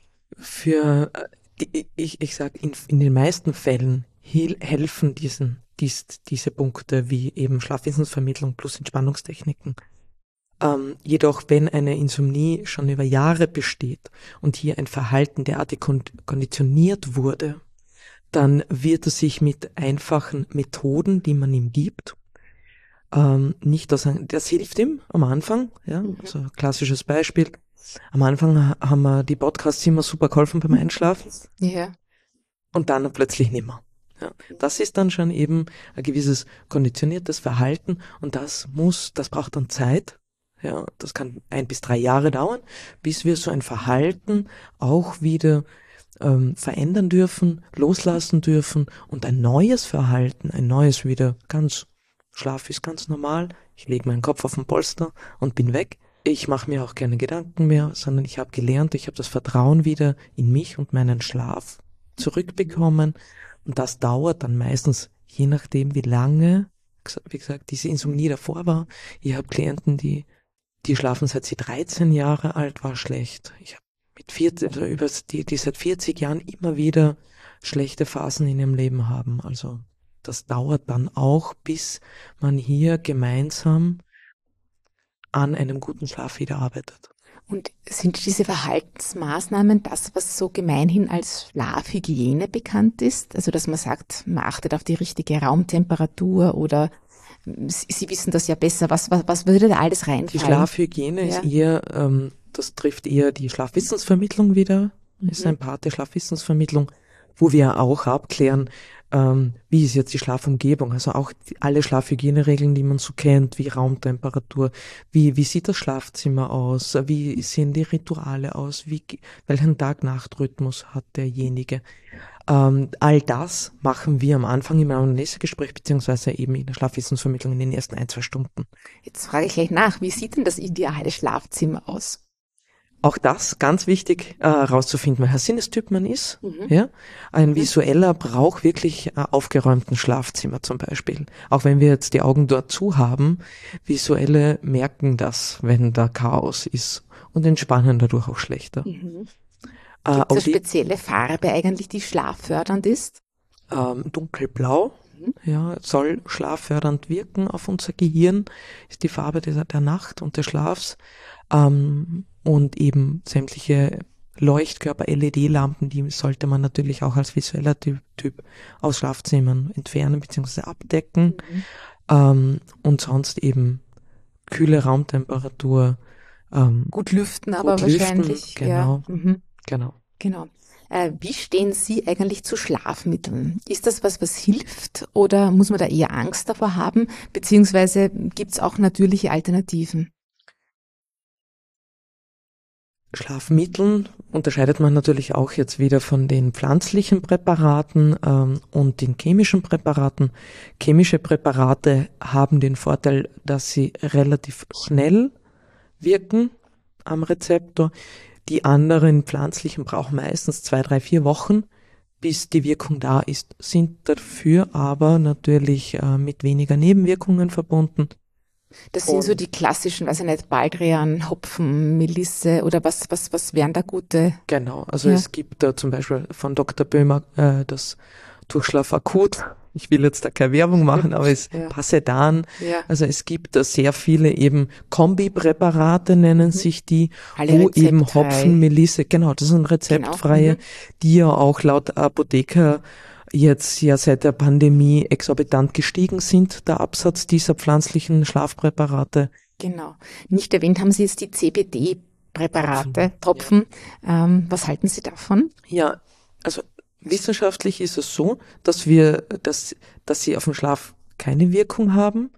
[SPEAKER 1] Für, ich, ich sage, in, in den meisten Fällen helfen diesen, dies, diese Punkte wie eben Schlafwissensvermittlung plus Entspannungstechniken. Ähm, jedoch, wenn eine Insomnie schon über Jahre besteht und hier ein Verhalten derartig konditioniert wurde, dann wird er sich mit einfachen Methoden, die man ihm gibt, ähm, nicht das, das hilft ihm am Anfang, ja, also klassisches Beispiel. Am Anfang haben wir die Podcasts immer super geholfen beim Einschlafen.
[SPEAKER 3] Ja.
[SPEAKER 1] Und dann plötzlich nimmer. Ja, das ist dann schon eben ein gewisses konditioniertes Verhalten und das muss, das braucht dann Zeit. Ja, das kann ein bis drei Jahre dauern, bis wir so ein Verhalten auch wieder ähm, verändern dürfen, loslassen dürfen und ein neues Verhalten, ein neues wieder ganz, Schlaf ist ganz normal, ich lege meinen Kopf auf den Polster und bin weg. Ich mache mir auch keine Gedanken mehr, sondern ich habe gelernt, ich habe das Vertrauen wieder in mich und meinen Schlaf zurückbekommen und das dauert dann meistens, je nachdem wie lange, wie gesagt, diese Insomnie davor war. Ich habe Klienten, die die schlafen seit sie dreizehn Jahre alt war, schlecht. Ich habe mit vierzig, also über die, die seit vierzig Jahren immer wieder schlechte Phasen in ihrem Leben haben. Also das dauert dann auch, bis man hier gemeinsam an einem guten Schlaf wieder arbeitet.
[SPEAKER 3] Und sind diese Verhaltensmaßnahmen das, was so gemeinhin als Schlafhygiene bekannt ist? Also dass man sagt, man achtet auf die richtige Raumtemperatur oder Sie wissen das ja besser. Was, was, was würde da alles reinfallen?
[SPEAKER 1] Die Schlafhygiene ja. ist eher, ähm, das trifft eher die Schlafwissensvermittlung wieder. Mhm. Ist ein Part der Schlafwissensvermittlung, wo wir auch abklären, ähm, wie ist jetzt die Schlafumgebung. Also auch die, alle Schlafhygieneregeln, die man so kennt, wie Raumtemperatur, wie, wie sieht das Schlafzimmer aus, wie sehen die Rituale aus, wie, welchen Tag-Nacht-Rhythmus hat derjenige. Ähm, all das machen wir am Anfang im Anamnesegespräch beziehungsweise eben in der Schlafwissensvermittlung in den ersten ein, zwei Stunden.
[SPEAKER 3] Jetzt frage ich gleich nach, wie sieht denn das ideale Schlafzimmer aus?
[SPEAKER 1] Auch das ganz wichtig äh, herauszufinden, welcher Sinnestyp man ist. Mhm. Ja, ein Visueller braucht wirklich äh, aufgeräumten Schlafzimmer zum Beispiel. Auch wenn wir jetzt die Augen dort zu haben, Visuelle merken das, wenn da Chaos ist und entspannen dadurch auch schlechter.
[SPEAKER 3] Mhm. Äh, Gibt es eine spezielle Farbe eigentlich, die schlaffördernd ist?
[SPEAKER 1] Ähm, dunkelblau. Mhm. Ja, soll schlaffördernd wirken auf unser Gehirn, ist die Farbe der, der Nacht und des Schlafs. Ähm, und eben sämtliche Leuchtkörper-L E D-Lampen, die sollte man natürlich auch als visueller Typ, typ aus Schlafzimmern entfernen bzw. abdecken. Mhm. Ähm, und sonst eben kühle Raumtemperatur. Ähm,
[SPEAKER 3] gut lüften, gut aber lüften, wahrscheinlich.
[SPEAKER 1] Genau,
[SPEAKER 3] ja. mhm.
[SPEAKER 1] genau.
[SPEAKER 3] Genau. Äh, wie stehen Sie eigentlich zu Schlafmitteln? Ist das was, was hilft oder muss man da eher Angst davor haben? Beziehungsweise gibt es auch natürliche Alternativen?
[SPEAKER 1] Schlafmitteln unterscheidet man natürlich auch jetzt wieder von den pflanzlichen Präparaten ähm, und den chemischen Präparaten. Chemische Präparate haben den Vorteil, dass sie relativ schnell wirken am Rezeptor. Die anderen pflanzlichen brauchen meistens zwei, drei, vier Wochen, bis die Wirkung da ist, sind dafür aber natürlich äh, mit weniger Nebenwirkungen verbunden.
[SPEAKER 3] Das sind so die klassischen, weiß ich nicht, Baldrian, Hopfen, Melisse oder was, was, was wären da gute?
[SPEAKER 1] Genau, also
[SPEAKER 3] ja.
[SPEAKER 1] es gibt da zum Beispiel von Doktor Böhmer äh, das Durchschlaf akut. Ich will jetzt da keine Werbung machen, aber es ja. Passedan. Ja. Also es gibt da sehr viele eben Kombipräparate nennen mhm. sich die,
[SPEAKER 3] alle
[SPEAKER 1] wo
[SPEAKER 3] rezeptfrei.
[SPEAKER 1] eben Hopfen, Melisse, genau, das sind rezeptfreie, genau. mhm. die ja auch laut Apotheker jetzt ja seit der Pandemie exorbitant gestiegen sind, der Absatz dieser pflanzlichen Schlafpräparate.
[SPEAKER 3] Genau. Nicht erwähnt haben Sie jetzt die C B D-Präparate, Tropfen. Tropfen. Ja. Ähm, was halten Sie davon?
[SPEAKER 1] Ja, also wissenschaftlich ist es so, dass wir, dass, dass sie auf den Schlaf keine Wirkung haben,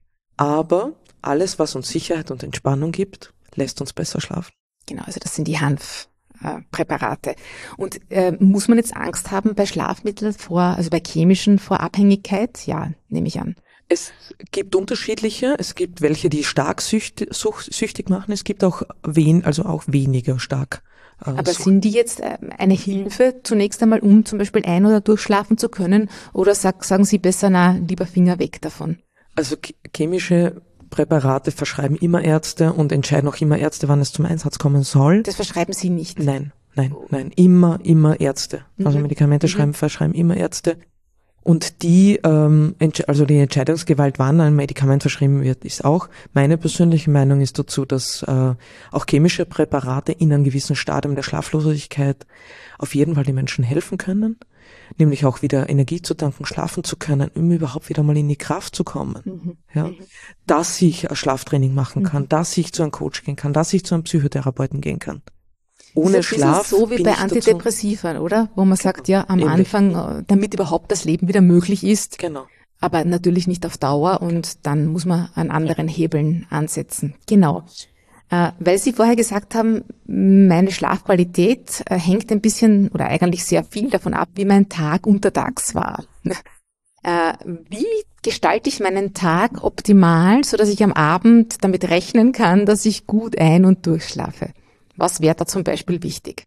[SPEAKER 1] aber alles, was uns Sicherheit und Entspannung gibt, lässt uns besser schlafen.
[SPEAKER 3] Genau, also das sind die Hanfpräparate. Und äh, muss man jetzt Angst haben bei Schlafmitteln vor, also bei chemischen vor Abhängigkeit? Ja, nehme ich an.
[SPEAKER 1] Es gibt unterschiedliche. Es gibt welche, die stark süchtig, süchtig machen. Es gibt auch wen, also auch weniger stark. Äh,
[SPEAKER 3] Aber so. Sind die jetzt eine Hilfe zunächst einmal, um zum Beispiel ein- oder durchschlafen zu können? Oder sag, sagen Sie besser, na, lieber Finger weg davon?
[SPEAKER 1] Also chemische Präparate verschreiben immer Ärzte und entscheiden auch immer Ärzte, wann es zum Einsatz kommen soll.
[SPEAKER 3] Das verschreiben Sie nicht?
[SPEAKER 1] Nein, nein, nein. Immer, immer Ärzte. Mhm. Also Medikamente mhm. schreiben, verschreiben immer Ärzte. Und die, ähm, also die Entscheidungsgewalt, wann ein Medikament verschrieben wird, ist auch, meine persönliche Meinung ist dazu, dass äh, auch chemische Präparate in einem gewissen Stadium der Schlaflosigkeit auf jeden Fall den Menschen helfen können, nämlich auch wieder Energie zu tanken, schlafen zu können, um überhaupt wieder mal in die Kraft zu kommen. Mhm. Ja, mhm. Dass ich ein Schlaftraining machen kann, mhm. dass ich zu einem Coach gehen kann, dass ich zu einem Psychotherapeuten gehen kann. Ohne
[SPEAKER 3] das
[SPEAKER 1] Schlaf.
[SPEAKER 3] Ist so wie bei Antidepressivern, oder? Wo man sagt, ja, am Ähnlich. Anfang, damit überhaupt das Leben wieder möglich ist.
[SPEAKER 1] Genau.
[SPEAKER 3] Aber natürlich nicht auf Dauer und dann muss man an anderen Hebeln ansetzen. Genau. Äh, weil Sie vorher gesagt haben, meine Schlafqualität äh, hängt ein bisschen oder eigentlich sehr viel davon ab, wie mein Tag untertags war. äh, wie gestalte ich meinen Tag optimal, so dass ich am Abend damit rechnen kann, dass ich gut ein- und durchschlafe? Was wäre da zum Beispiel wichtig?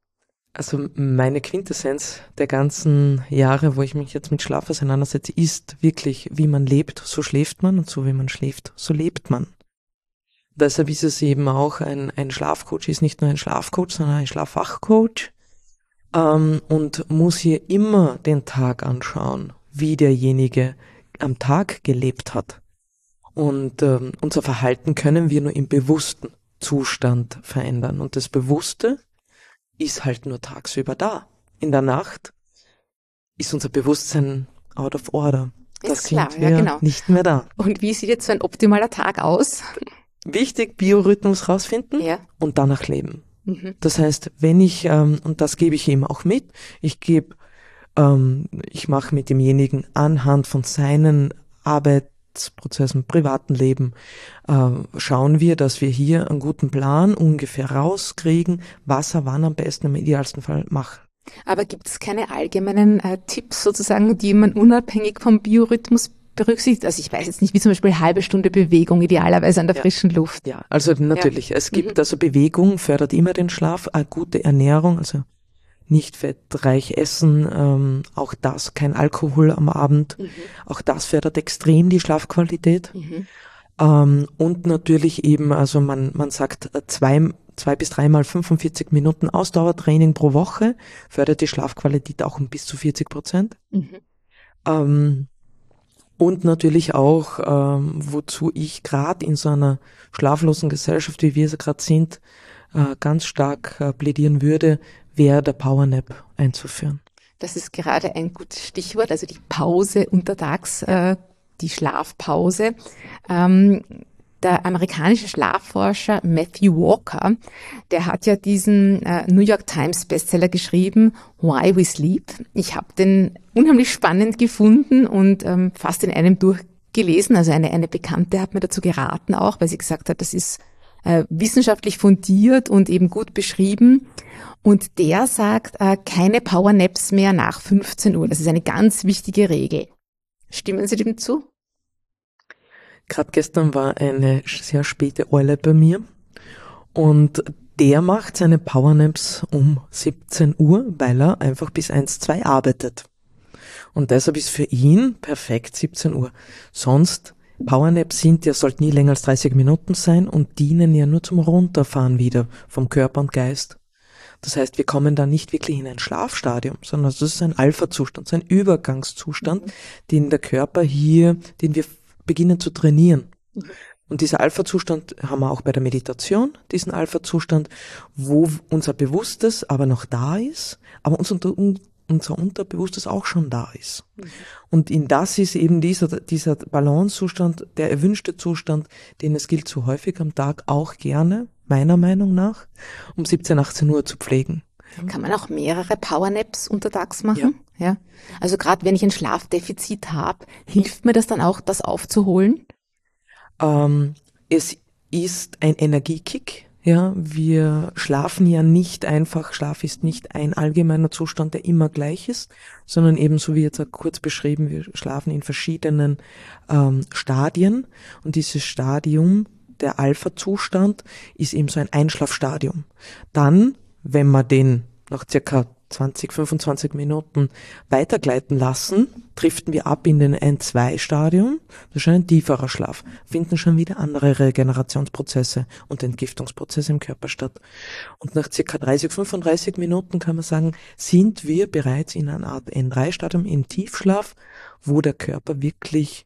[SPEAKER 1] Also meine Quintessenz der ganzen Jahre, wo ich mich jetzt mit Schlaf auseinandersetze, ist wirklich, wie man lebt, so schläft man und so wie man schläft, so lebt man. Deshalb ist es eben auch, ein, ein Schlafcoach ist nicht nur ein Schlafcoach, sondern ein Schlaffachcoach ähm, und muss hier immer den Tag anschauen, wie derjenige am Tag gelebt hat. Und ähm, unser Verhalten können wir nur im bewussten Zustand verändern. Und das Bewusste ist halt nur tagsüber da. In der Nacht ist unser Bewusstsein out of order. Da
[SPEAKER 3] ist klar,
[SPEAKER 1] sind wir
[SPEAKER 3] ja, genau.
[SPEAKER 1] nicht mehr da.
[SPEAKER 3] Und wie sieht jetzt so ein optimaler Tag aus?
[SPEAKER 1] Wichtig, Biorhythmus rausfinden ja. und danach leben. Mhm. Das heißt, wenn ich, ähm, und das gebe ich ihm auch mit, ich gebe, ähm, ich mache mit demjenigen anhand von seinen Arbeit Prozessen, privaten Leben, äh, schauen wir, dass wir hier einen guten Plan ungefähr rauskriegen, was er wann am besten im idealsten Fall macht.
[SPEAKER 3] Aber gibt es keine allgemeinen äh, Tipps sozusagen, die man unabhängig vom Biorhythmus berücksichtigt? Also ich weiß jetzt nicht, wie zum Beispiel eine halbe Stunde Bewegung idealerweise an der
[SPEAKER 1] ja.
[SPEAKER 3] frischen Luft.
[SPEAKER 1] Ja, also natürlich, ja. Es gibt
[SPEAKER 3] mhm.
[SPEAKER 1] also Bewegung, fördert immer den Schlaf, eine gute Ernährung, also nicht fettreich essen, ähm, auch das, kein Alkohol am Abend, mhm. auch das fördert extrem die Schlafqualität. Mhm. Ähm, und natürlich eben, also man man sagt zwei, zwei bis dreimal fünfundvierzig Minuten Ausdauertraining pro Woche, fördert die Schlafqualität auch um bis zu vierzig Prozent. Mhm. Ähm, und natürlich auch, ähm, wozu ich gerade in so einer schlaflosen Gesellschaft, wie wir sie gerade sind, äh, ganz stark äh, plädieren würde, wäre der Powernap einzuführen.
[SPEAKER 3] Das ist gerade ein gutes Stichwort, also die Pause untertags, äh, die Schlafpause. Ähm, der amerikanische Schlafforscher Matthew Walker, der hat ja diesen äh, New York Times Bestseller geschrieben, Why We Sleep. Ich habe den unheimlich spannend gefunden und ähm, fast in einem durchgelesen. Also eine, eine Bekannte hat mir dazu geraten auch, weil sie gesagt hat, das ist äh, wissenschaftlich fundiert und eben gut beschrieben. Und der sagt, äh, keine Powernaps mehr nach fünfzehn Uhr. Das ist eine ganz wichtige Regel. Stimmen Sie dem zu?
[SPEAKER 1] Gerade gestern war eine sehr späte Eule bei mir und der macht seine Powernaps um siebzehn Uhr, weil er einfach bis eins, zwei arbeitet. Und deshalb ist für ihn perfekt siebzehn Uhr. Sonst, Powernaps sind ja, sollten nie länger als dreißig Minuten sein und dienen ja nur zum Runterfahren wieder vom Körper und Geist. Das heißt, wir kommen da nicht wirklich in ein Schlafstadium, sondern das ist ein Alpha-Zustand, so ein Übergangszustand, mhm. den der Körper hier, den wir beginnen zu trainieren. Mhm. Und dieser Alpha-Zustand haben wir auch bei der Meditation, diesen Alpha-Zustand, wo unser Bewusstes aber noch da ist, aber unser, unser Unterbewusstes auch schon da ist. Mhm. Und in das ist eben dieser, dieser Balance-Zustand, der erwünschte Zustand, den es gilt, so häufig am Tag auch gerne, meiner Meinung nach, um siebzehn, achtzehn Uhr zu pflegen.
[SPEAKER 3] Kann man auch mehrere Powernaps untertags machen? Ja. ja. Also gerade wenn ich ein Schlafdefizit habe, hilft mir das dann auch, das aufzuholen?
[SPEAKER 1] Ähm, es ist ein Energiekick. Ja, wir schlafen ja nicht einfach, Schlaf ist nicht ein allgemeiner Zustand, der immer gleich ist, sondern eben so wie jetzt auch kurz beschrieben, wir schlafen in verschiedenen ähm, Stadien und dieses Stadium, der Alpha-Zustand, ist eben so ein Einschlafstadium. Dann, wenn wir den nach circa zwanzig, fünfundzwanzig Minuten weitergleiten lassen, driften wir ab in den ein zwei Stadium. Das ist schon ein tieferer Schlaf. Finden schon wieder andere Regenerationsprozesse und Entgiftungsprozesse im Körper statt. Und nach circa dreißig, fünfunddreißig Minuten kann man sagen, sind wir bereits in einer Art N drei Stadium, im Tiefschlaf, wo der Körper wirklich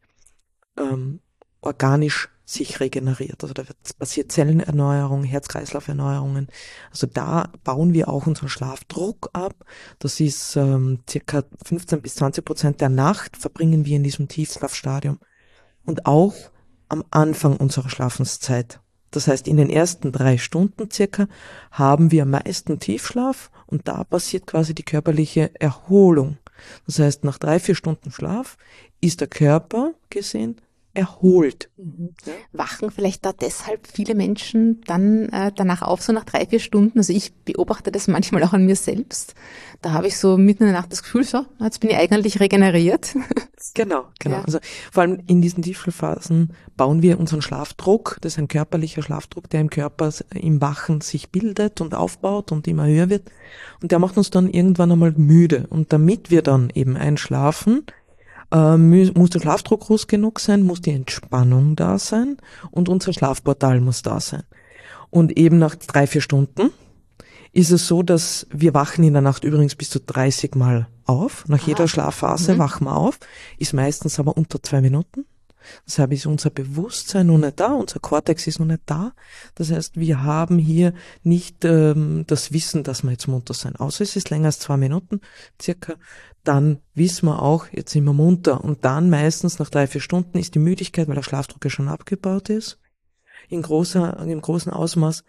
[SPEAKER 1] ähm, organisch sich regeneriert. Also da wird, passiert Zellenerneuerung, Herz-Kreislauf-Erneuerungen. Also da bauen wir auch unseren Schlafdruck ab. Das ist ähm, circa fünfzehn bis zwanzig Prozent der Nacht verbringen wir in diesem Tiefschlafstadium. Und auch am Anfang unserer Schlafenszeit. Das heißt, in den ersten drei Stunden circa haben wir am meisten Tiefschlaf und da passiert quasi die körperliche Erholung. Das heißt, nach drei, vier Stunden Schlaf ist der Körper gesehen erholt.
[SPEAKER 3] Mhm. Ja. Wachen vielleicht da deshalb viele Menschen dann äh, danach auf, so nach drei, vier Stunden? Also ich beobachte das manchmal auch an mir selbst. Da habe ich so mitten in der Nacht das Gefühl, so, jetzt bin ich eigentlich regeneriert.
[SPEAKER 1] Genau, genau.
[SPEAKER 3] Ja.
[SPEAKER 1] Also vor allem in diesen Tiefschlafphasen bauen wir unseren Schlafdruck. Das ist ein körperlicher Schlafdruck, der im Körper im Wachen sich bildet und aufbaut und immer höher wird. Und der macht uns dann irgendwann einmal müde. Und damit wir dann eben einschlafen, äh, muss der Schlafdruck groß genug sein, muss die Entspannung da sein und unser Schlafportal muss da sein. Und eben nach drei, vier Stunden ist es so, dass wir wachen in der Nacht übrigens bis zu dreißig Mal auf. Nach Aha. jeder Schlafphase mhm. wachen wir auf, ist meistens aber unter zwei Minuten. Deshalb ist unser Bewusstsein noch nicht da, unser Kortex ist noch nicht da. Das heißt, wir haben hier nicht ähm, das Wissen, dass wir jetzt munter sein. Außer es ist länger als zwei Minuten circa, dann wissen wir auch, jetzt sind wir munter. Und dann meistens nach drei, vier Stunden ist die Müdigkeit, weil der Schlafdruck ja schon abgebaut ist, in großer, in großem Ausmaß,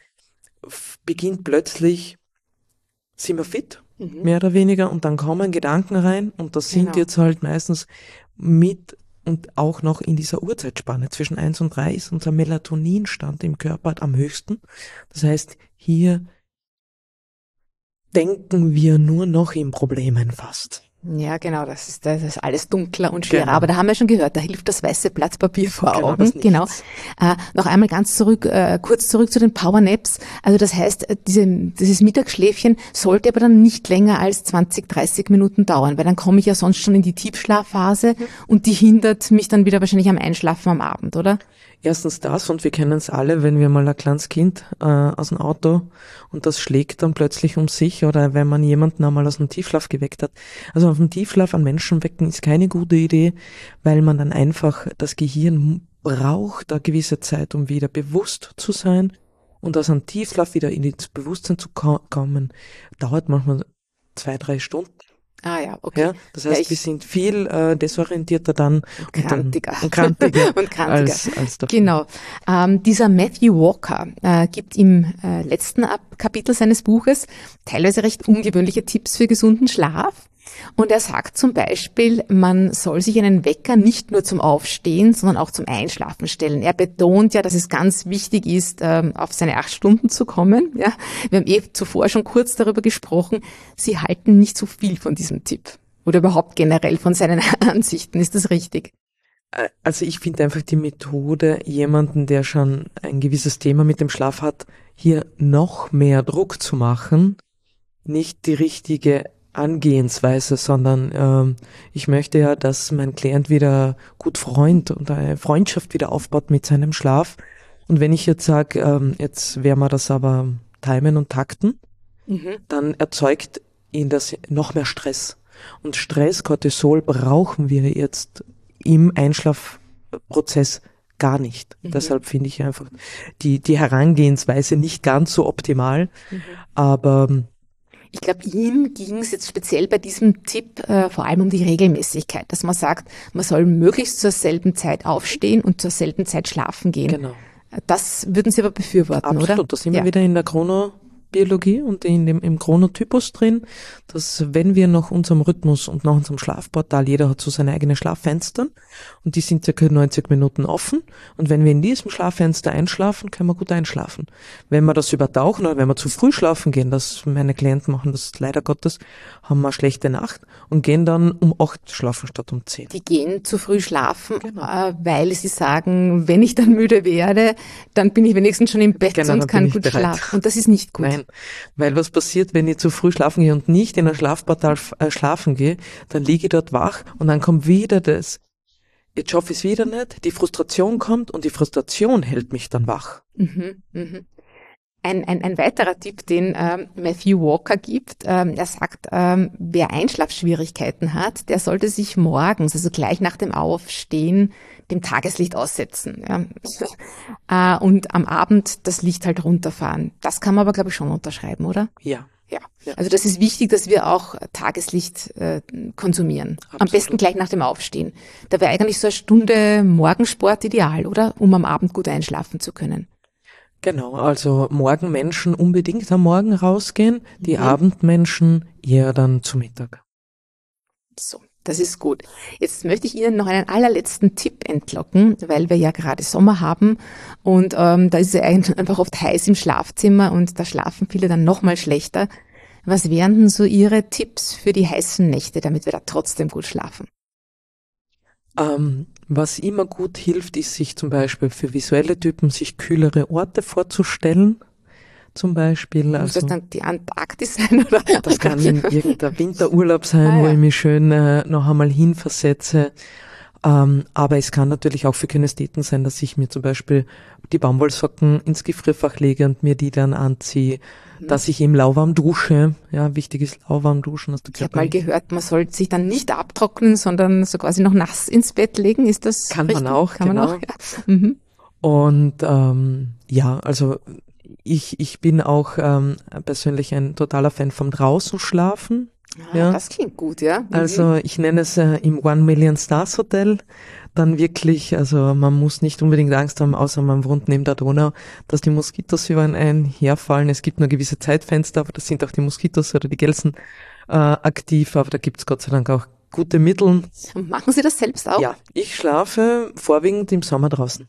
[SPEAKER 1] beginnt plötzlich, sind wir fit, mhm. mehr oder weniger, und dann kommen Gedanken rein und das sind genau. jetzt halt meistens mit und auch noch in dieser Uhrzeitspanne zwischen eins und drei ist unser Melatoninstand im Körper am höchsten. Das heißt, hier denken wir nur noch in Problemen fast.
[SPEAKER 3] Ja, genau, das ist, das ist alles dunkler und schwerer.
[SPEAKER 1] Genau.
[SPEAKER 3] Aber da haben wir schon gehört, da hilft das weiße Blatt Papier vor
[SPEAKER 1] Genau,
[SPEAKER 3] Augen.
[SPEAKER 1] das Nichts.
[SPEAKER 3] Genau. Äh, noch einmal ganz zurück, äh, kurz zurück zu den Powernaps. Also das heißt, äh, diese, dieses Mittagsschläfchen sollte aber dann nicht länger als zwanzig, dreißig Minuten dauern, weil dann komme ich ja sonst schon in die Tiefschlafphase mhm. und die hindert mich dann wieder wahrscheinlich am Einschlafen am Abend, oder?
[SPEAKER 1] Erstens das, und wir kennen es alle, wenn wir mal ein kleines Kind äh, aus dem Auto und das schlägt dann plötzlich um sich, oder wenn man jemanden einmal aus dem Tiefschlaf geweckt hat. Also auf dem Tiefschlaf an Menschen wecken ist keine gute Idee, weil man dann einfach, das Gehirn braucht eine gewisse Zeit, um wieder bewusst zu sein, und aus einem Tiefschlaf wieder in ins Bewusstsein zu ko- kommen, dauert manchmal zwei, drei Stunden.
[SPEAKER 3] Ah ja, okay.
[SPEAKER 1] Ja, das heißt,
[SPEAKER 3] ja, ich,
[SPEAKER 1] wir sind viel äh, desorientierter dann
[SPEAKER 3] und krantiger.
[SPEAKER 1] und, dann, und krantiger,
[SPEAKER 3] und krantiger.
[SPEAKER 1] als, als davor.
[SPEAKER 3] Genau. Ähm, dieser Matthew Walker äh, gibt im äh, letzten Ab- Kapitel seines Buches teilweise recht ungewöhnliche Tipps für gesunden Schlaf. Und er sagt zum Beispiel, man soll sich einen Wecker nicht nur zum Aufstehen, sondern auch zum Einschlafen stellen. Er betont ja, dass es ganz wichtig ist, ähm, auf seine acht Stunden zu kommen. Ja, wir haben eh zuvor schon kurz darüber gesprochen. Sie halten nicht so viel von diesem Tipp oder überhaupt generell von seinen Ansichten. Ist das richtig?
[SPEAKER 1] Also ich finde einfach die Methode, jemanden, der schon ein gewisses Thema mit dem Schlaf hat, hier noch mehr Druck zu machen, nicht die richtige Angehensweise, sondern ähm, ich möchte ja, dass mein Klient wieder gut Freund und eine Freundschaft wieder aufbaut mit seinem Schlaf. Und wenn ich jetzt sage, ähm, jetzt werden wir das aber timen und takten, mhm. dann erzeugt ihn das noch mehr Stress. Und Stress, Cortisol brauchen wir jetzt im Einschlafprozess gar nicht. Mhm. Deshalb finde ich einfach die, die Herangehensweise nicht ganz so optimal, mhm. aber
[SPEAKER 3] ich glaube, ihm ging es jetzt speziell bei diesem Tipp äh, vor allem um die Regelmäßigkeit, dass man sagt, man soll möglichst zur selben Zeit aufstehen und zur selben Zeit schlafen gehen.
[SPEAKER 1] Genau.
[SPEAKER 3] Das würden Sie aber befürworten,
[SPEAKER 1] Absolut, oder? Absolut, da sind ja. wir wieder in der Chronobiologie und in dem, im Chronotypus drin, dass wenn wir nach unserem Rhythmus und nach unserem Schlafportal, jeder hat so seine eigenen Schlaffenster und die sind circa neunzig Minuten offen, und wenn wir in diesem Schlaffenster einschlafen, können wir gut einschlafen. Wenn wir das übertauchen oder wenn wir zu früh schlafen gehen, das meine Klienten machen das leider Gottes, haben wir eine schlechte Nacht und gehen dann um acht schlafen statt um zehn.
[SPEAKER 3] Die gehen zu früh schlafen, genau. äh, weil sie sagen, wenn ich dann müde werde, dann bin ich wenigstens schon im Bett genau, und kann gut bereit. schlafen. Und das ist nicht gut.
[SPEAKER 1] Nein, weil was passiert, wenn ich zu früh schlafen gehe und nicht in ein Schlafportal äh, schlafen gehe, dann liege ich dort wach und dann kommt wieder das, jetzt schaffe ich es wieder nicht, die Frustration kommt und die Frustration hält mich dann wach.
[SPEAKER 3] Mhm, mhm. Ein, ein, ein weiterer Tipp, den ähm, Matthew Walker gibt, ähm, er sagt, ähm, wer Einschlafschwierigkeiten hat, der sollte sich morgens, also gleich nach dem Aufstehen, dem Tageslicht aussetzen. Ja. äh, und am Abend das Licht halt runterfahren. Das kann man aber, glaube ich, schon unterschreiben, oder?
[SPEAKER 1] Ja.
[SPEAKER 3] Ja. ja. Also das ist wichtig, dass wir auch Tageslicht äh, konsumieren. Absolut. Am besten gleich nach dem Aufstehen. Da wäre eigentlich so eine Stunde Morgensport ideal, oder? Um am Abend gut einschlafen zu können.
[SPEAKER 1] Genau, also Morgenmenschen unbedingt am Morgen rausgehen, die mhm. Abendmenschen eher dann zu Mittag.
[SPEAKER 3] So, das ist gut. Jetzt möchte ich Ihnen noch einen allerletzten Tipp entlocken, weil wir ja gerade Sommer haben und ähm, da ist es einfach oft heiß im Schlafzimmer und da schlafen viele dann noch mal schlechter. Was wären denn so Ihre Tipps für die heißen Nächte, damit wir da trotzdem gut schlafen?
[SPEAKER 1] Ähm, was immer gut hilft, ist sich zum Beispiel für visuelle Typen sich kühlere Orte vorzustellen. Zum Beispiel.
[SPEAKER 3] Muss
[SPEAKER 1] also,
[SPEAKER 3] das dann die Antarktis sein? Oder?
[SPEAKER 1] Das kann in irgendein Winterurlaub sein, ah, ja. wo ich mich schön äh, noch einmal hinversetze. Ähm, aber es kann natürlich auch für Kinästheten sein, dass ich mir zum Beispiel die Baumwollsocken ins Gefrierfach lege und mir die dann anziehe, mhm. dass ich im lauwarm dusche. Ja, wichtig ist lauwarm duschen. Dass du
[SPEAKER 3] ich habe mal gehört, man sollte sich dann nicht abtrocknen, sondern so quasi noch nass ins Bett legen. Ist das
[SPEAKER 1] Kann
[SPEAKER 3] richtig?
[SPEAKER 1] man auch,
[SPEAKER 3] Kann
[SPEAKER 1] genau.
[SPEAKER 3] man auch, ja. Mhm.
[SPEAKER 1] Und ähm, ja, also ich ich bin auch ähm, persönlich ein totaler Fan vom draußen schlafen.
[SPEAKER 3] Ah, ja. Das klingt gut, ja. Mhm.
[SPEAKER 1] Also ich nenne es äh, im One Million Stars Hotel dann wirklich, also man muss nicht unbedingt Angst haben, außer man wohnt neben der Donau, dass die Moskitos über einen herfallen. Es gibt nur gewisse Zeitfenster, aber das sind auch die Moskitos oder die Gelsen äh, aktiv, aber da gibt's Gott sei Dank auch gute Mittel.
[SPEAKER 3] Und machen Sie das selbst auch?
[SPEAKER 1] Ja, ich schlafe vorwiegend im Sommer draußen.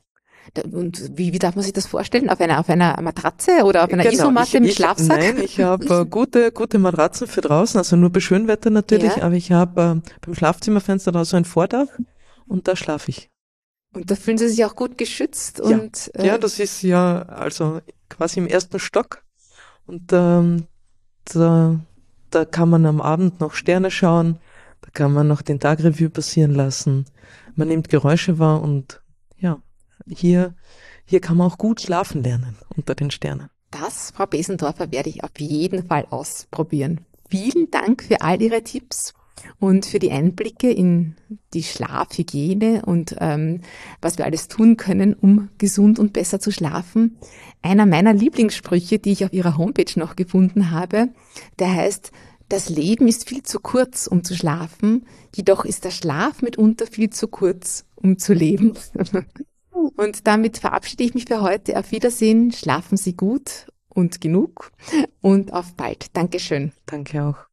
[SPEAKER 3] Und wie, wie darf man sich das vorstellen? Auf einer, auf einer Matratze oder auf einer
[SPEAKER 1] genau,
[SPEAKER 3] Isomatte
[SPEAKER 1] ich,
[SPEAKER 3] mit
[SPEAKER 1] ich,
[SPEAKER 3] Schlafsack?
[SPEAKER 1] Nein, ich habe äh, gute, gute Matratzen für draußen, also nur bei Schönwetter natürlich,
[SPEAKER 3] Ja.
[SPEAKER 1] aber ich habe äh, beim Schlafzimmerfenster da so ein Vordach und da schlafe ich.
[SPEAKER 3] Und da fühlen Sie sich auch gut geschützt
[SPEAKER 1] Ja.
[SPEAKER 3] und äh,
[SPEAKER 1] Ja, das ist ja also quasi im ersten Stock und ähm, da, da kann man am Abend noch Sterne schauen, da kann man noch den Tag Revue passieren lassen, man nimmt Geräusche wahr und ja, hier, hier kann man auch gut schlafen lernen unter den Sternen.
[SPEAKER 3] das, Frau Besendorfer, werde ich auf jeden Fall ausprobieren. Vielen Dank für all Ihre Tipps und für die Einblicke in die Schlafhygiene und ähm, was wir alles tun können, um gesund und besser zu schlafen. Einer meiner Lieblingssprüche, die ich auf Ihrer Homepage noch gefunden habe, der heißt: Das Leben ist viel zu kurz, um zu schlafen, jedoch ist der Schlaf mitunter viel zu kurz, um zu leben. Und damit verabschiede ich mich für heute. Auf Wiedersehen, schlafen Sie gut und genug und auf bald. Dankeschön.
[SPEAKER 1] Danke auch.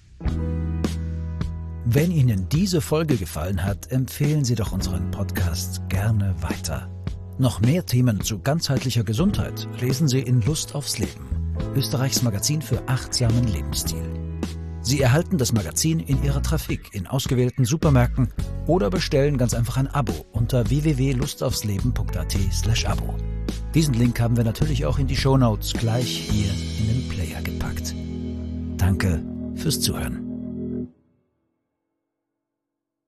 [SPEAKER 2] Wenn Ihnen diese Folge gefallen hat, empfehlen Sie doch unseren Podcast gerne weiter. Noch mehr Themen zu ganzheitlicher Gesundheit lesen Sie in Lust aufs Leben, Österreichs Magazin für achtsamen Lebensstil. Sie erhalten das Magazin in Ihrer Trafik in ausgewählten Supermärkten oder bestellen ganz einfach ein Abo unter w w w punkt lustaufsleben punkt a t slash abo. Diesen Link haben wir natürlich auch in die Shownotes gleich hier in den Player gepackt. Danke fürs Zuhören.